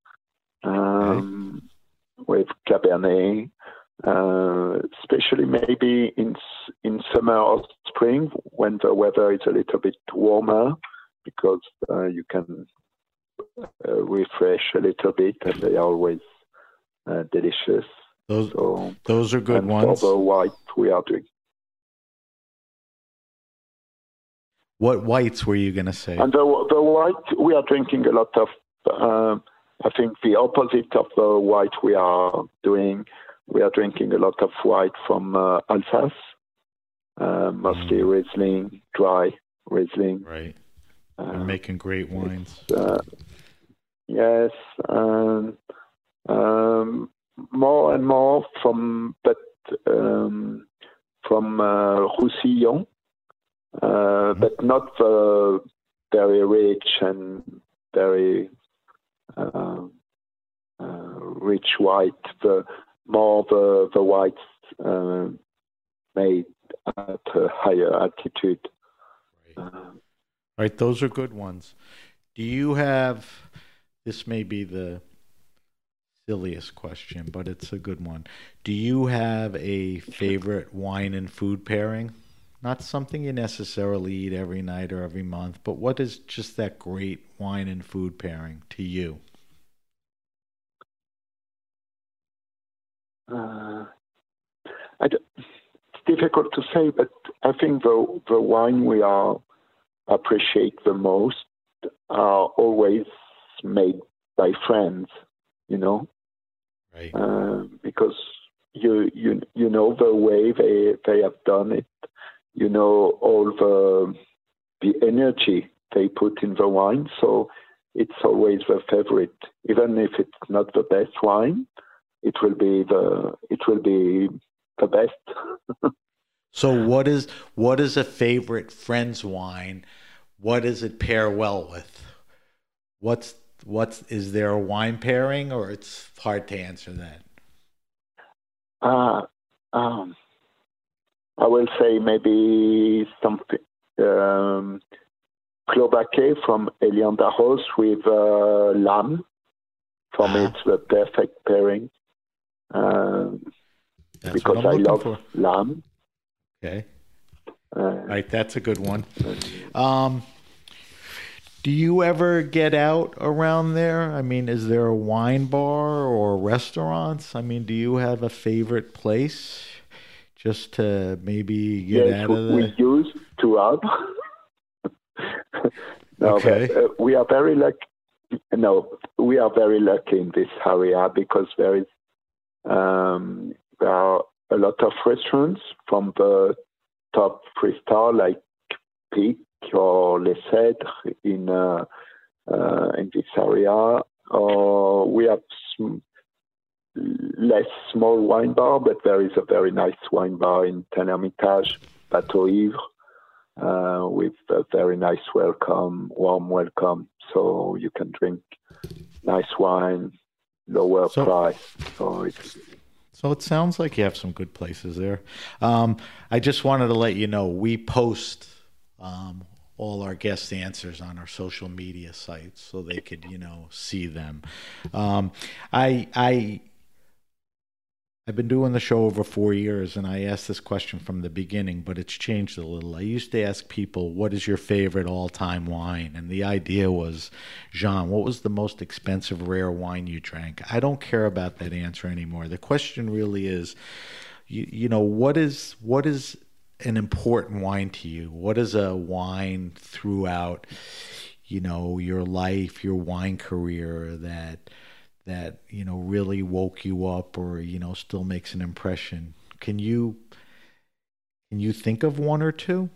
Um, okay. With Cabernet, uh, especially maybe in in summer or spring when the weather is a little bit warmer, because uh, you can uh, refresh a little bit, and they are always uh, delicious. Those so, those are good and ones. For the white, we are doing. What whites were you going to say? And the the white, we are drinking a lot of. Uh, I think the opposite of the white we are doing, we are drinking a lot of white from uh, Alsace, uh, mostly mm. Riesling, dry Riesling. Right. They're uh, making great wines. Uh, yes. Um, um, more and more from, but um, from uh, Roussillon, uh, mm. but not uh, very rich and very Uh, uh, rich white, the more the the whites uh, made at a higher altitude. Right. Uh, right, those are good ones. Do you have? This may be the silliest question, but it's a good one. Do you have a favorite wine and food pairing? Not something you necessarily eat every night or every month, but what is just that great wine and food pairing to you? Uh, I it's difficult to say, but I think the the wine we are appreciate the most are always made by friends, you know, right? Uh, because you you you know the way they they have done it, you know all the the energy they put in the wine, so it's always the favorite, even if it's not the best wine. It will be the it will be the best. So what is what is a favorite friend's wine? What does it pair well with? What's what's is there a wine pairing, or it's hard to answer that? Uh, um, I will say maybe something um, Clos Baquet from Elian d'Arros with uh, lamb. For uh-huh. me, it's the perfect pairing. Um, because I love for. lamb. Okay. Uh, All right, that's a good one. Um, do you ever get out around there? I mean, is there a wine bar or restaurants? I mean, do you have a favorite place just to maybe get yes, out of the... we used to have. no, okay. But, uh, we are very lucky. No, we are very lucky in this area because there is Um, there are a lot of restaurants from the top three star like Pic or Les Cèdres in uh, uh, in this area. Or we have sm- less small wine bar, but there is a very nice wine bar in Tain-Hermitage, Bateau Ivre, uh, with a very nice welcome, warm welcome. So you can drink nice wine. Lower so, price. So, it's... so it sounds like you have some good places there. Um, I just wanted to let you know we post um, all our guest answers on our social media sites so they could, you know, see them. Um, I I I've been doing the show over four years, and I asked this question from the beginning, but it's changed a little. I used to ask people, what is your favorite all-time wine? And the idea was, Jean, what was the most expensive rare wine you drank? I don't care about that answer anymore. The question really is, you, you know, what is what is an important wine to you? What is a wine throughout, you know, your life, your wine career that that you know really woke you up, or you know still makes an impression? Can you can you think of one or two?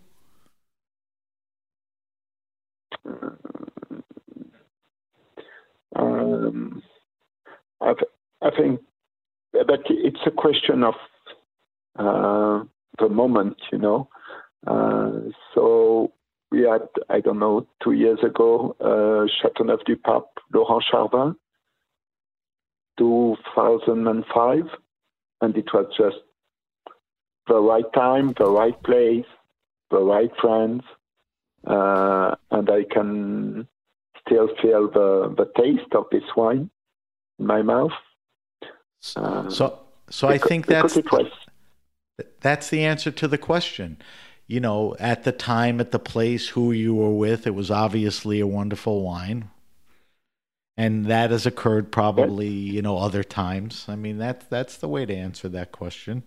Um, I, th- I think that it's a question of uh, the moment, you know. Uh, so we had, I don't know, two years ago, uh, Châteauneuf-du-Pape, Laurent Charvin, two thousand five, and it was just the right time, the right place, the right friends, uh, and I can still feel the, the taste of this wine in my mouth. Uh, so, so I think that's it was, that's the answer to the question. You know, at the time, at the place, who you were with, it was obviously a wonderful wine, and that has occurred probably, you know, other times. I mean, that's that's the way to answer that question.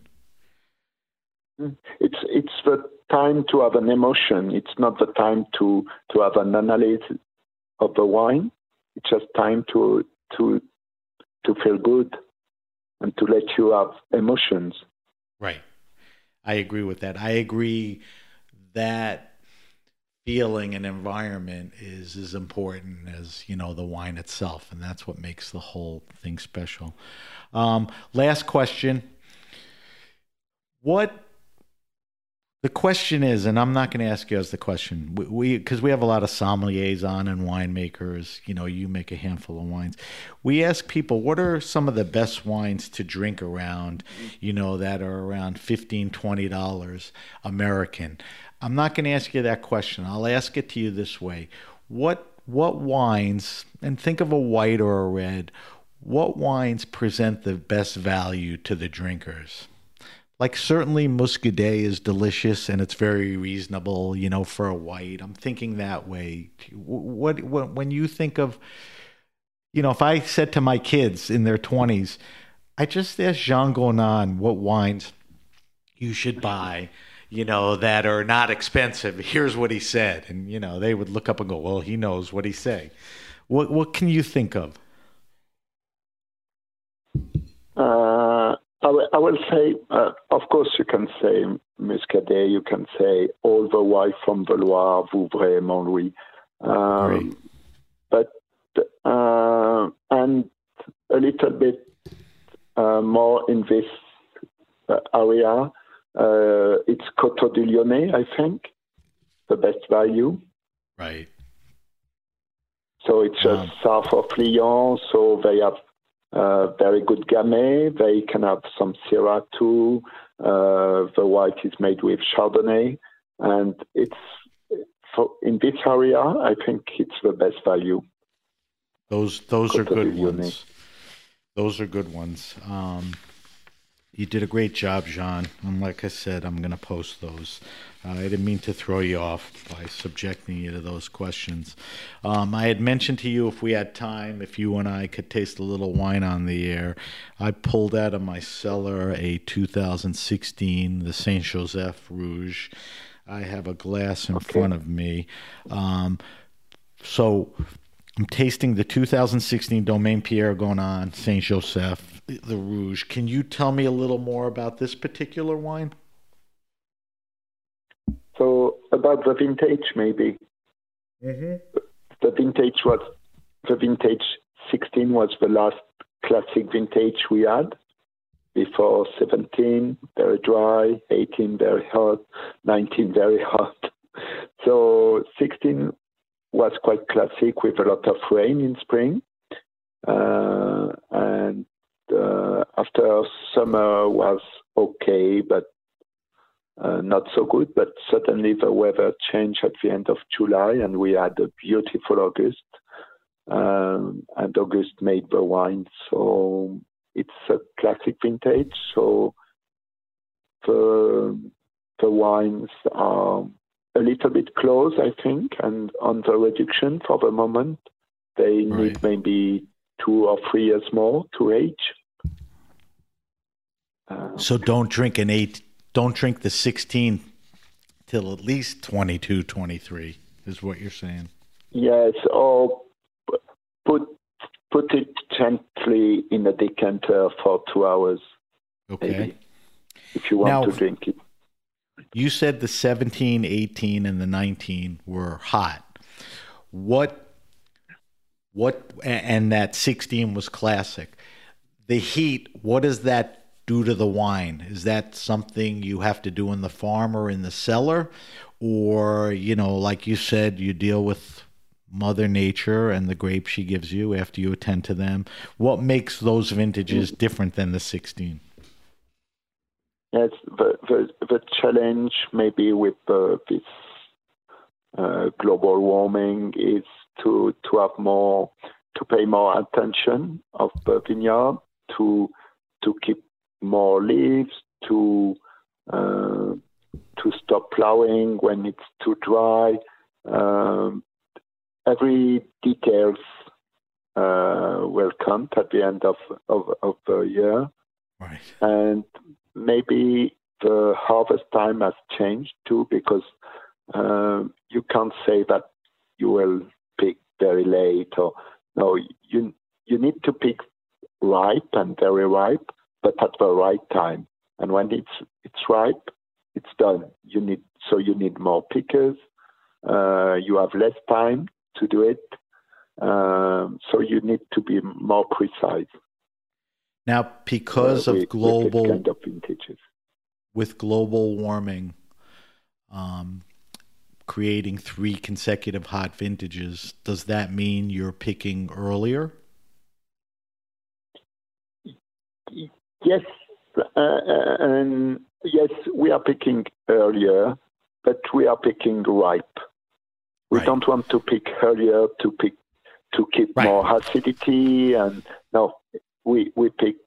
It's it's the time to have an emotion. It's not the time to to have an analysis of the wine. It's just time to to to feel good and to let you have emotions. Right. I agree with that. I agree that feeling and environment is as important as, you know, the wine itself, and that's what makes the whole thing special. Um, last question. What The question is, and I'm not going to ask you as the question, we because we, we have a lot of sommeliers on and winemakers. You know, you make a handful of wines. We ask people, what are some of the best wines to drink around, you know, that are around fifteen dollars, twenty dollars American? I'm not going to ask you that question. I'll ask it to you this way. What what wines, and think of a white or a red, what wines present the best value to the drinkers? Like, certainly Muscadet is delicious and it's very reasonable, you know, for a white. I'm thinking that way. What, what when you think of, you know, if I said to my kids in their twenties, I just asked Jean Gonan what wines you should buy, you know, that are not expensive. Here's what he said. And, you know, they would look up and go, well, he knows what he's saying. What, what can you think of? Uh... I will, I will say, uh, of course, you can say Muscadet, you can say all the way from the Loire, Vouvray, Montlouis. Um, but, uh, and a little bit uh, more in this uh, area, uh, it's Coteaux du Lyonnais, I think, the best value. Right. So it's just um, south of Lyon, so they have Uh, very good Gamay. They can have some Syrah too. Uh, the white is made with Chardonnay, and it's for, in this area. I think it's the best value. Those those are good ones. Those are good ones. Um, you did a great job, Jean. And like I said, I'm going to post those. Uh, I didn't mean to throw you off by subjecting you to those questions. Um, I had mentioned to you, if we had time, if you and I could taste a little wine on the air. I pulled out of my cellar a two thousand sixteen, the Saint Joseph Rouge. I have a glass in okay. front of me. Um, so I'm tasting the two thousand sixteen Domaine Pierre Gonan Saint Joseph, the Rouge. Can you tell me a little more about this particular wine? So about the vintage, maybe. Mm-hmm. The vintage was the vintage sixteen was the last classic vintage we had. Before seventeen, very dry, eighteen very hot, nineteen very hot. So sixteen was quite classic with a lot of rain in spring, uh, and uh, after summer was okay, but Uh, not so good, but suddenly the weather changed at the end of July, and we had a beautiful August. Um, and August made the wine, so it's a classic vintage. So the the wines are a little bit close, I think, and on the reduction for the moment, they right. need maybe two or three years more to age. Uh, so don't drink an eight. Don't drink the sixteen till at least twenty-two, twenty-three is what you're saying. Yes, or put put it gently in a decanter for two hours. Okay. Maybe, if you want now, to drink it. You said the seventeen, eighteen, and the nineteen were hot. What, what, and that sixteen was classic. The heat, what does that do to the wine? Is that something you have to do in the farm or in the cellar? Or, you know, like you said, you deal with Mother Nature and the grapes she gives you after you attend to them. What makes those vintages different than the sixteen? Yes, the, the, the challenge maybe with uh, this uh, global warming is to, to have more, to pay more attention of the vineyard, to to keep more leaves, to uh, to stop plowing when it's too dry. Um, every details uh, will count at the end of, of, of the year. Right. And maybe the harvest time has changed too, because uh, you can't say that you will pick very late, or no, you you need to pick ripe and very ripe, but at the right time. And when it's it's ripe, it's done. You need so you need more pickers. Uh, you have less time to do it, um, so you need to be more precise. Now, because uh, of with, global with, kind of vintages. with global warming, um, creating three consecutive hot vintages, does that mean you're picking earlier? Yes, uh, and yes, we are picking earlier, but we are picking ripe. We Right. don't want to pick earlier to pick to keep Right. more acidity, and no, we we pick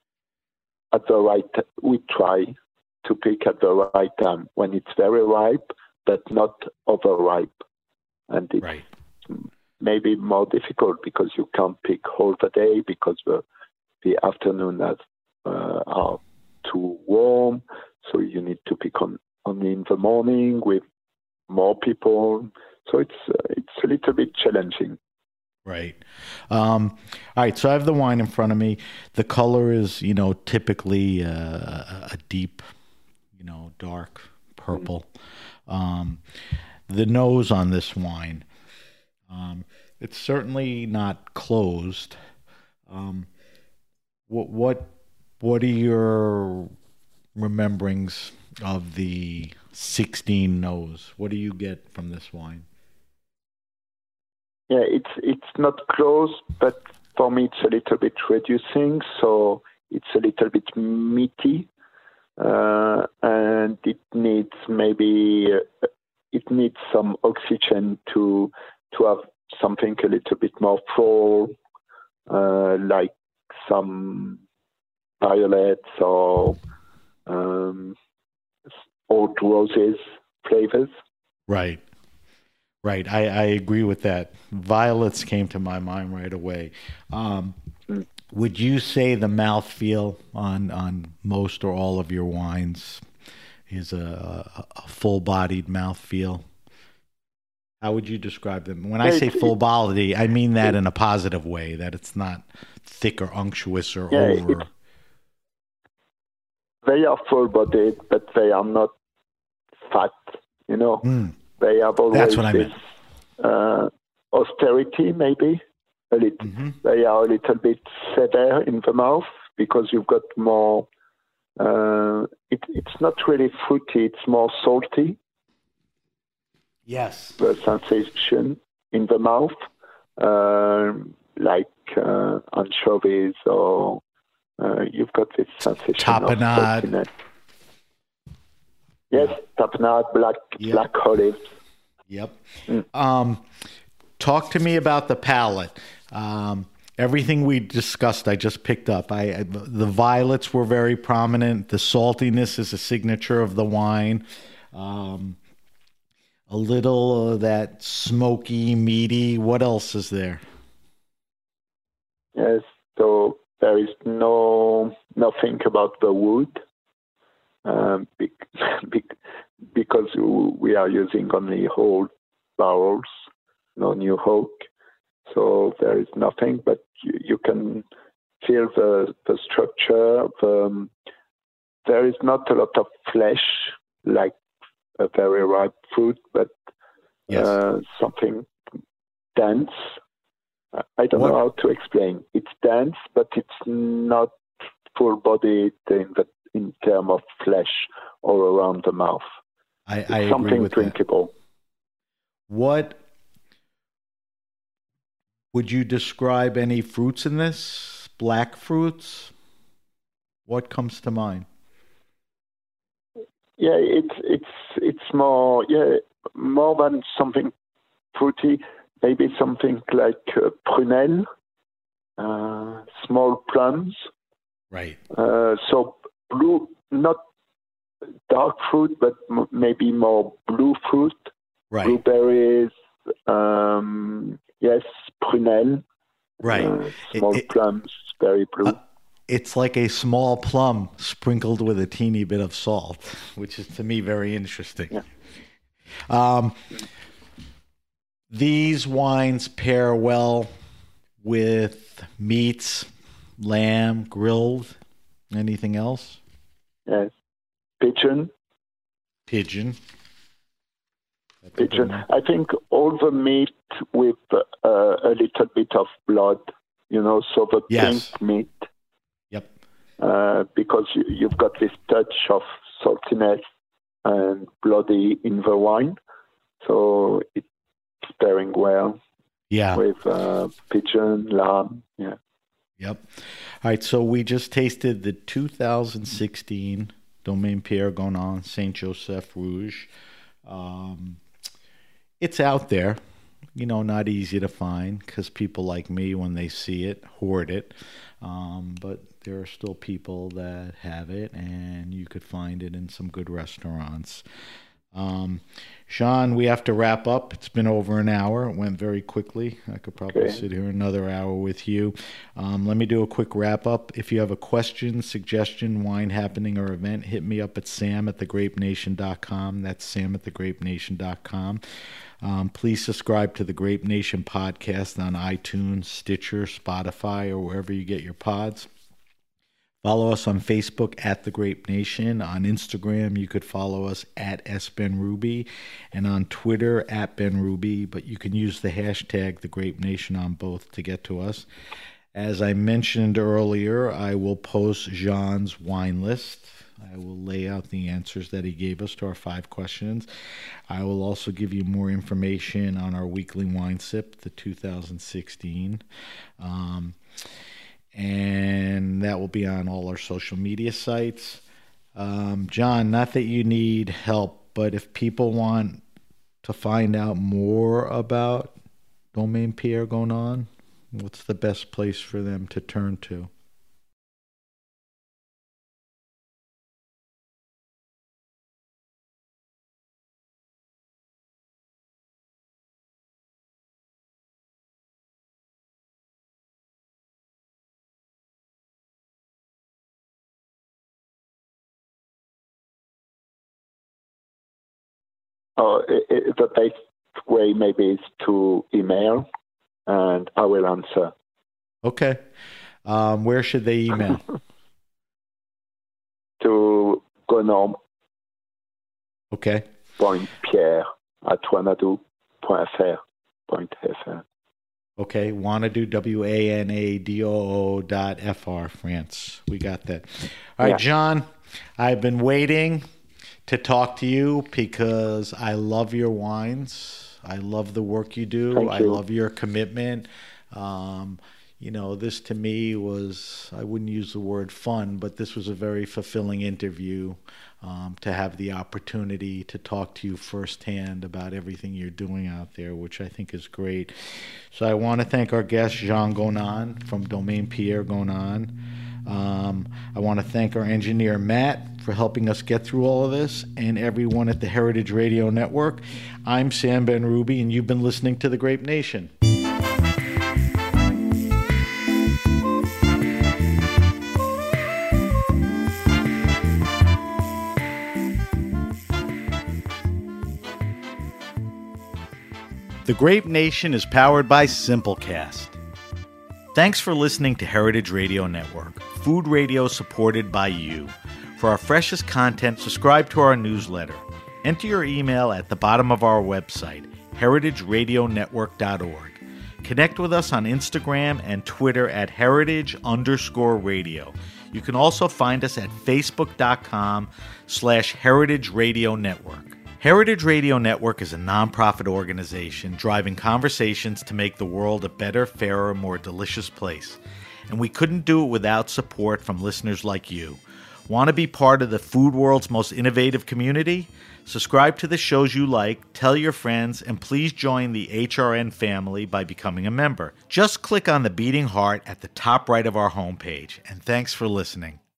at the right. We try to pick at the right time when it's very ripe, but not overripe, and it's Right. maybe more difficult because you can't pick all the day because the the afternoon has, uh, are too warm, so you need to pick on only in the morning with more people. So it's uh, it's a little bit challenging. Right. Um, all right. So I have the wine in front of me. The color is, you know, typically uh, a deep, you know, dark purple. Um, the nose on this wine, um, it's certainly not closed. Um, what what what are your rememberings of the sixteen nose? What do you get from this wine? Yeah, it's it's not close, but for me it's a little bit reducing, so it's a little bit meaty, uh, and it needs maybe uh, it needs some oxygen to to have something a little bit more full, uh, like some violets or um, old roses flavors. Right. Right. I, I agree with that. Violets came to my mind right away. Um, Mm. would you say the mouthfeel on, on most or all of your wines is a, a full-bodied mouthfeel? How would you describe them? When I Yeah, say it's- full body, I mean that in a positive way, that it's not thick or unctuous or Yeah, over. it's- They are full-bodied, but they are not fat. You know, Mm, they have always That's what I this meant. uh, austerity, maybe. A little. hmm They are a little bit severe in the mouth because you've got more. Uh, it, it's not really fruity; it's more salty. Yes. The sensation in the mouth, uh, like uh, anchovies, or uh, you've got this sensation Tapenade. of saltiness. Yes, tapenade, black Yep. black olives. Yep. Mm. Um, talk to me about the palate. Um, everything we discussed, I just picked up. I, I the violets were very prominent. The saltiness is a signature of the wine. Um, a little of that smoky, meaty. What else is there? Yes, so there is no nothing about the wood. Um, bec- bec- because we are using only old barrels, no new oak. So there is nothing, but you, you can feel the, the structure. The, um, there is not a lot of flesh like a very ripe fruit, but yes. uh, something dense. I don't what? know how to explain. It's dense, but it's not full-bodied in the in terms of flesh all around the mouth. I, it's I agree something with drinkable. That. What would you describe any fruits in this? Black fruits? What comes to mind? Yeah, it's it's it's more yeah more than something fruity. Maybe something like uh, prunelle, uh, small plums. Right. Uh, so blue, not dark fruit, but m- maybe more blue fruit. Right. Blueberries. Um, yes, prunelle. Right. Uh, small it, it, plums, very blue. Uh, it's like a small plum sprinkled with a teeny bit of salt, which is to me very interesting. Yeah. Um, these wines pair well with meats, lamb, grilled. Anything else? Yes. Pigeon. Pigeon. That's Pigeon. I think all the meat with uh, a little bit of blood, you know, so the yes. pink meat. Yep. Uh, because you, you've got this touch of saltiness and bloody in the wine. So it's pairing well yeah. with uh, pigeon, lamb. Yeah. Yep. All right. So we just tasted the two thousand sixteen Domaine Pierre Gonon Saint Joseph Rouge. Um, it's out there, you know, not easy to find because people like me, when they see it, hoard it. Um, but there are still people that have it, and you could find it in some good restaurants. Um, Jean, we have to wrap up. It's been over an hour. It went very quickly. I could probably Okay. sit here another hour with you. Um, let me do a quick wrap up. If you have a question, suggestion, wine happening, or event, hit me up at sam at the grape nation dot com. That's sam at the grape nation dot com. Um, please subscribe to the Grape Nation podcast on iTunes, Stitcher, Spotify, or wherever you get your pods. Follow us on Facebook at The Grape Nation. On Instagram, you could follow us at S Ben Ruby, and on Twitter at Ben Ruby, but you can use the hashtag The Grape Nation on both to get to us. As I mentioned earlier, I will post Jean's wine list. I will lay out the answers that he gave us to our five questions. I will also give you more information on our weekly wine sip, the two thousand sixteen. Um, and that will be on all our social media sites. Um, John, not that you need help, but if people want to find out more about Domaine Pierre Gonon, what's the best place for them to turn to? Oh, it, it, the best way maybe is to email, and I will answer. Okay. Um, where should they email? To gonon. Okay. Point Pierre at wanadoo point f r. Point f r. Okay. Wanadoo, W A N A D O O dot F R, France. We got that. All right, Yeah. John, I've been waiting to talk to you because I love your wines. I love the work you do. Thank I you. love your commitment. Um, you know, this to me was, I wouldn't use the word fun, but this was a very fulfilling interview um, to have the opportunity to talk to you firsthand about everything you're doing out there, which I think is great. So I want to thank our guest, Jean Gonon from Domaine Pierre Gonon. Um, I want to thank our engineer, Matt, for helping us get through all of this, and everyone at the Heritage Radio Network. I'm Sam Ben Ruby, and you've been listening to The Grape Nation. The Grape Nation is powered by Simplecast. Thanks for listening to Heritage Radio Network, food radio supported by you. For our freshest content, subscribe to our newsletter. Enter your email at the bottom of our website, heritage radio network dot org. Connect with us on Instagram and Twitter at heritage underscore radio. You can also find us at facebook.com slash heritage radio network. Heritage Radio Network is a nonprofit organization driving conversations to make the world a better, fairer, more delicious place. And we couldn't do it without support from listeners like you. Want to be part of the food world's most innovative community? Subscribe to the shows you like, tell your friends, and please join the H R N family by becoming a member. Just click on the beating heart at the top right of our homepage. And thanks for listening.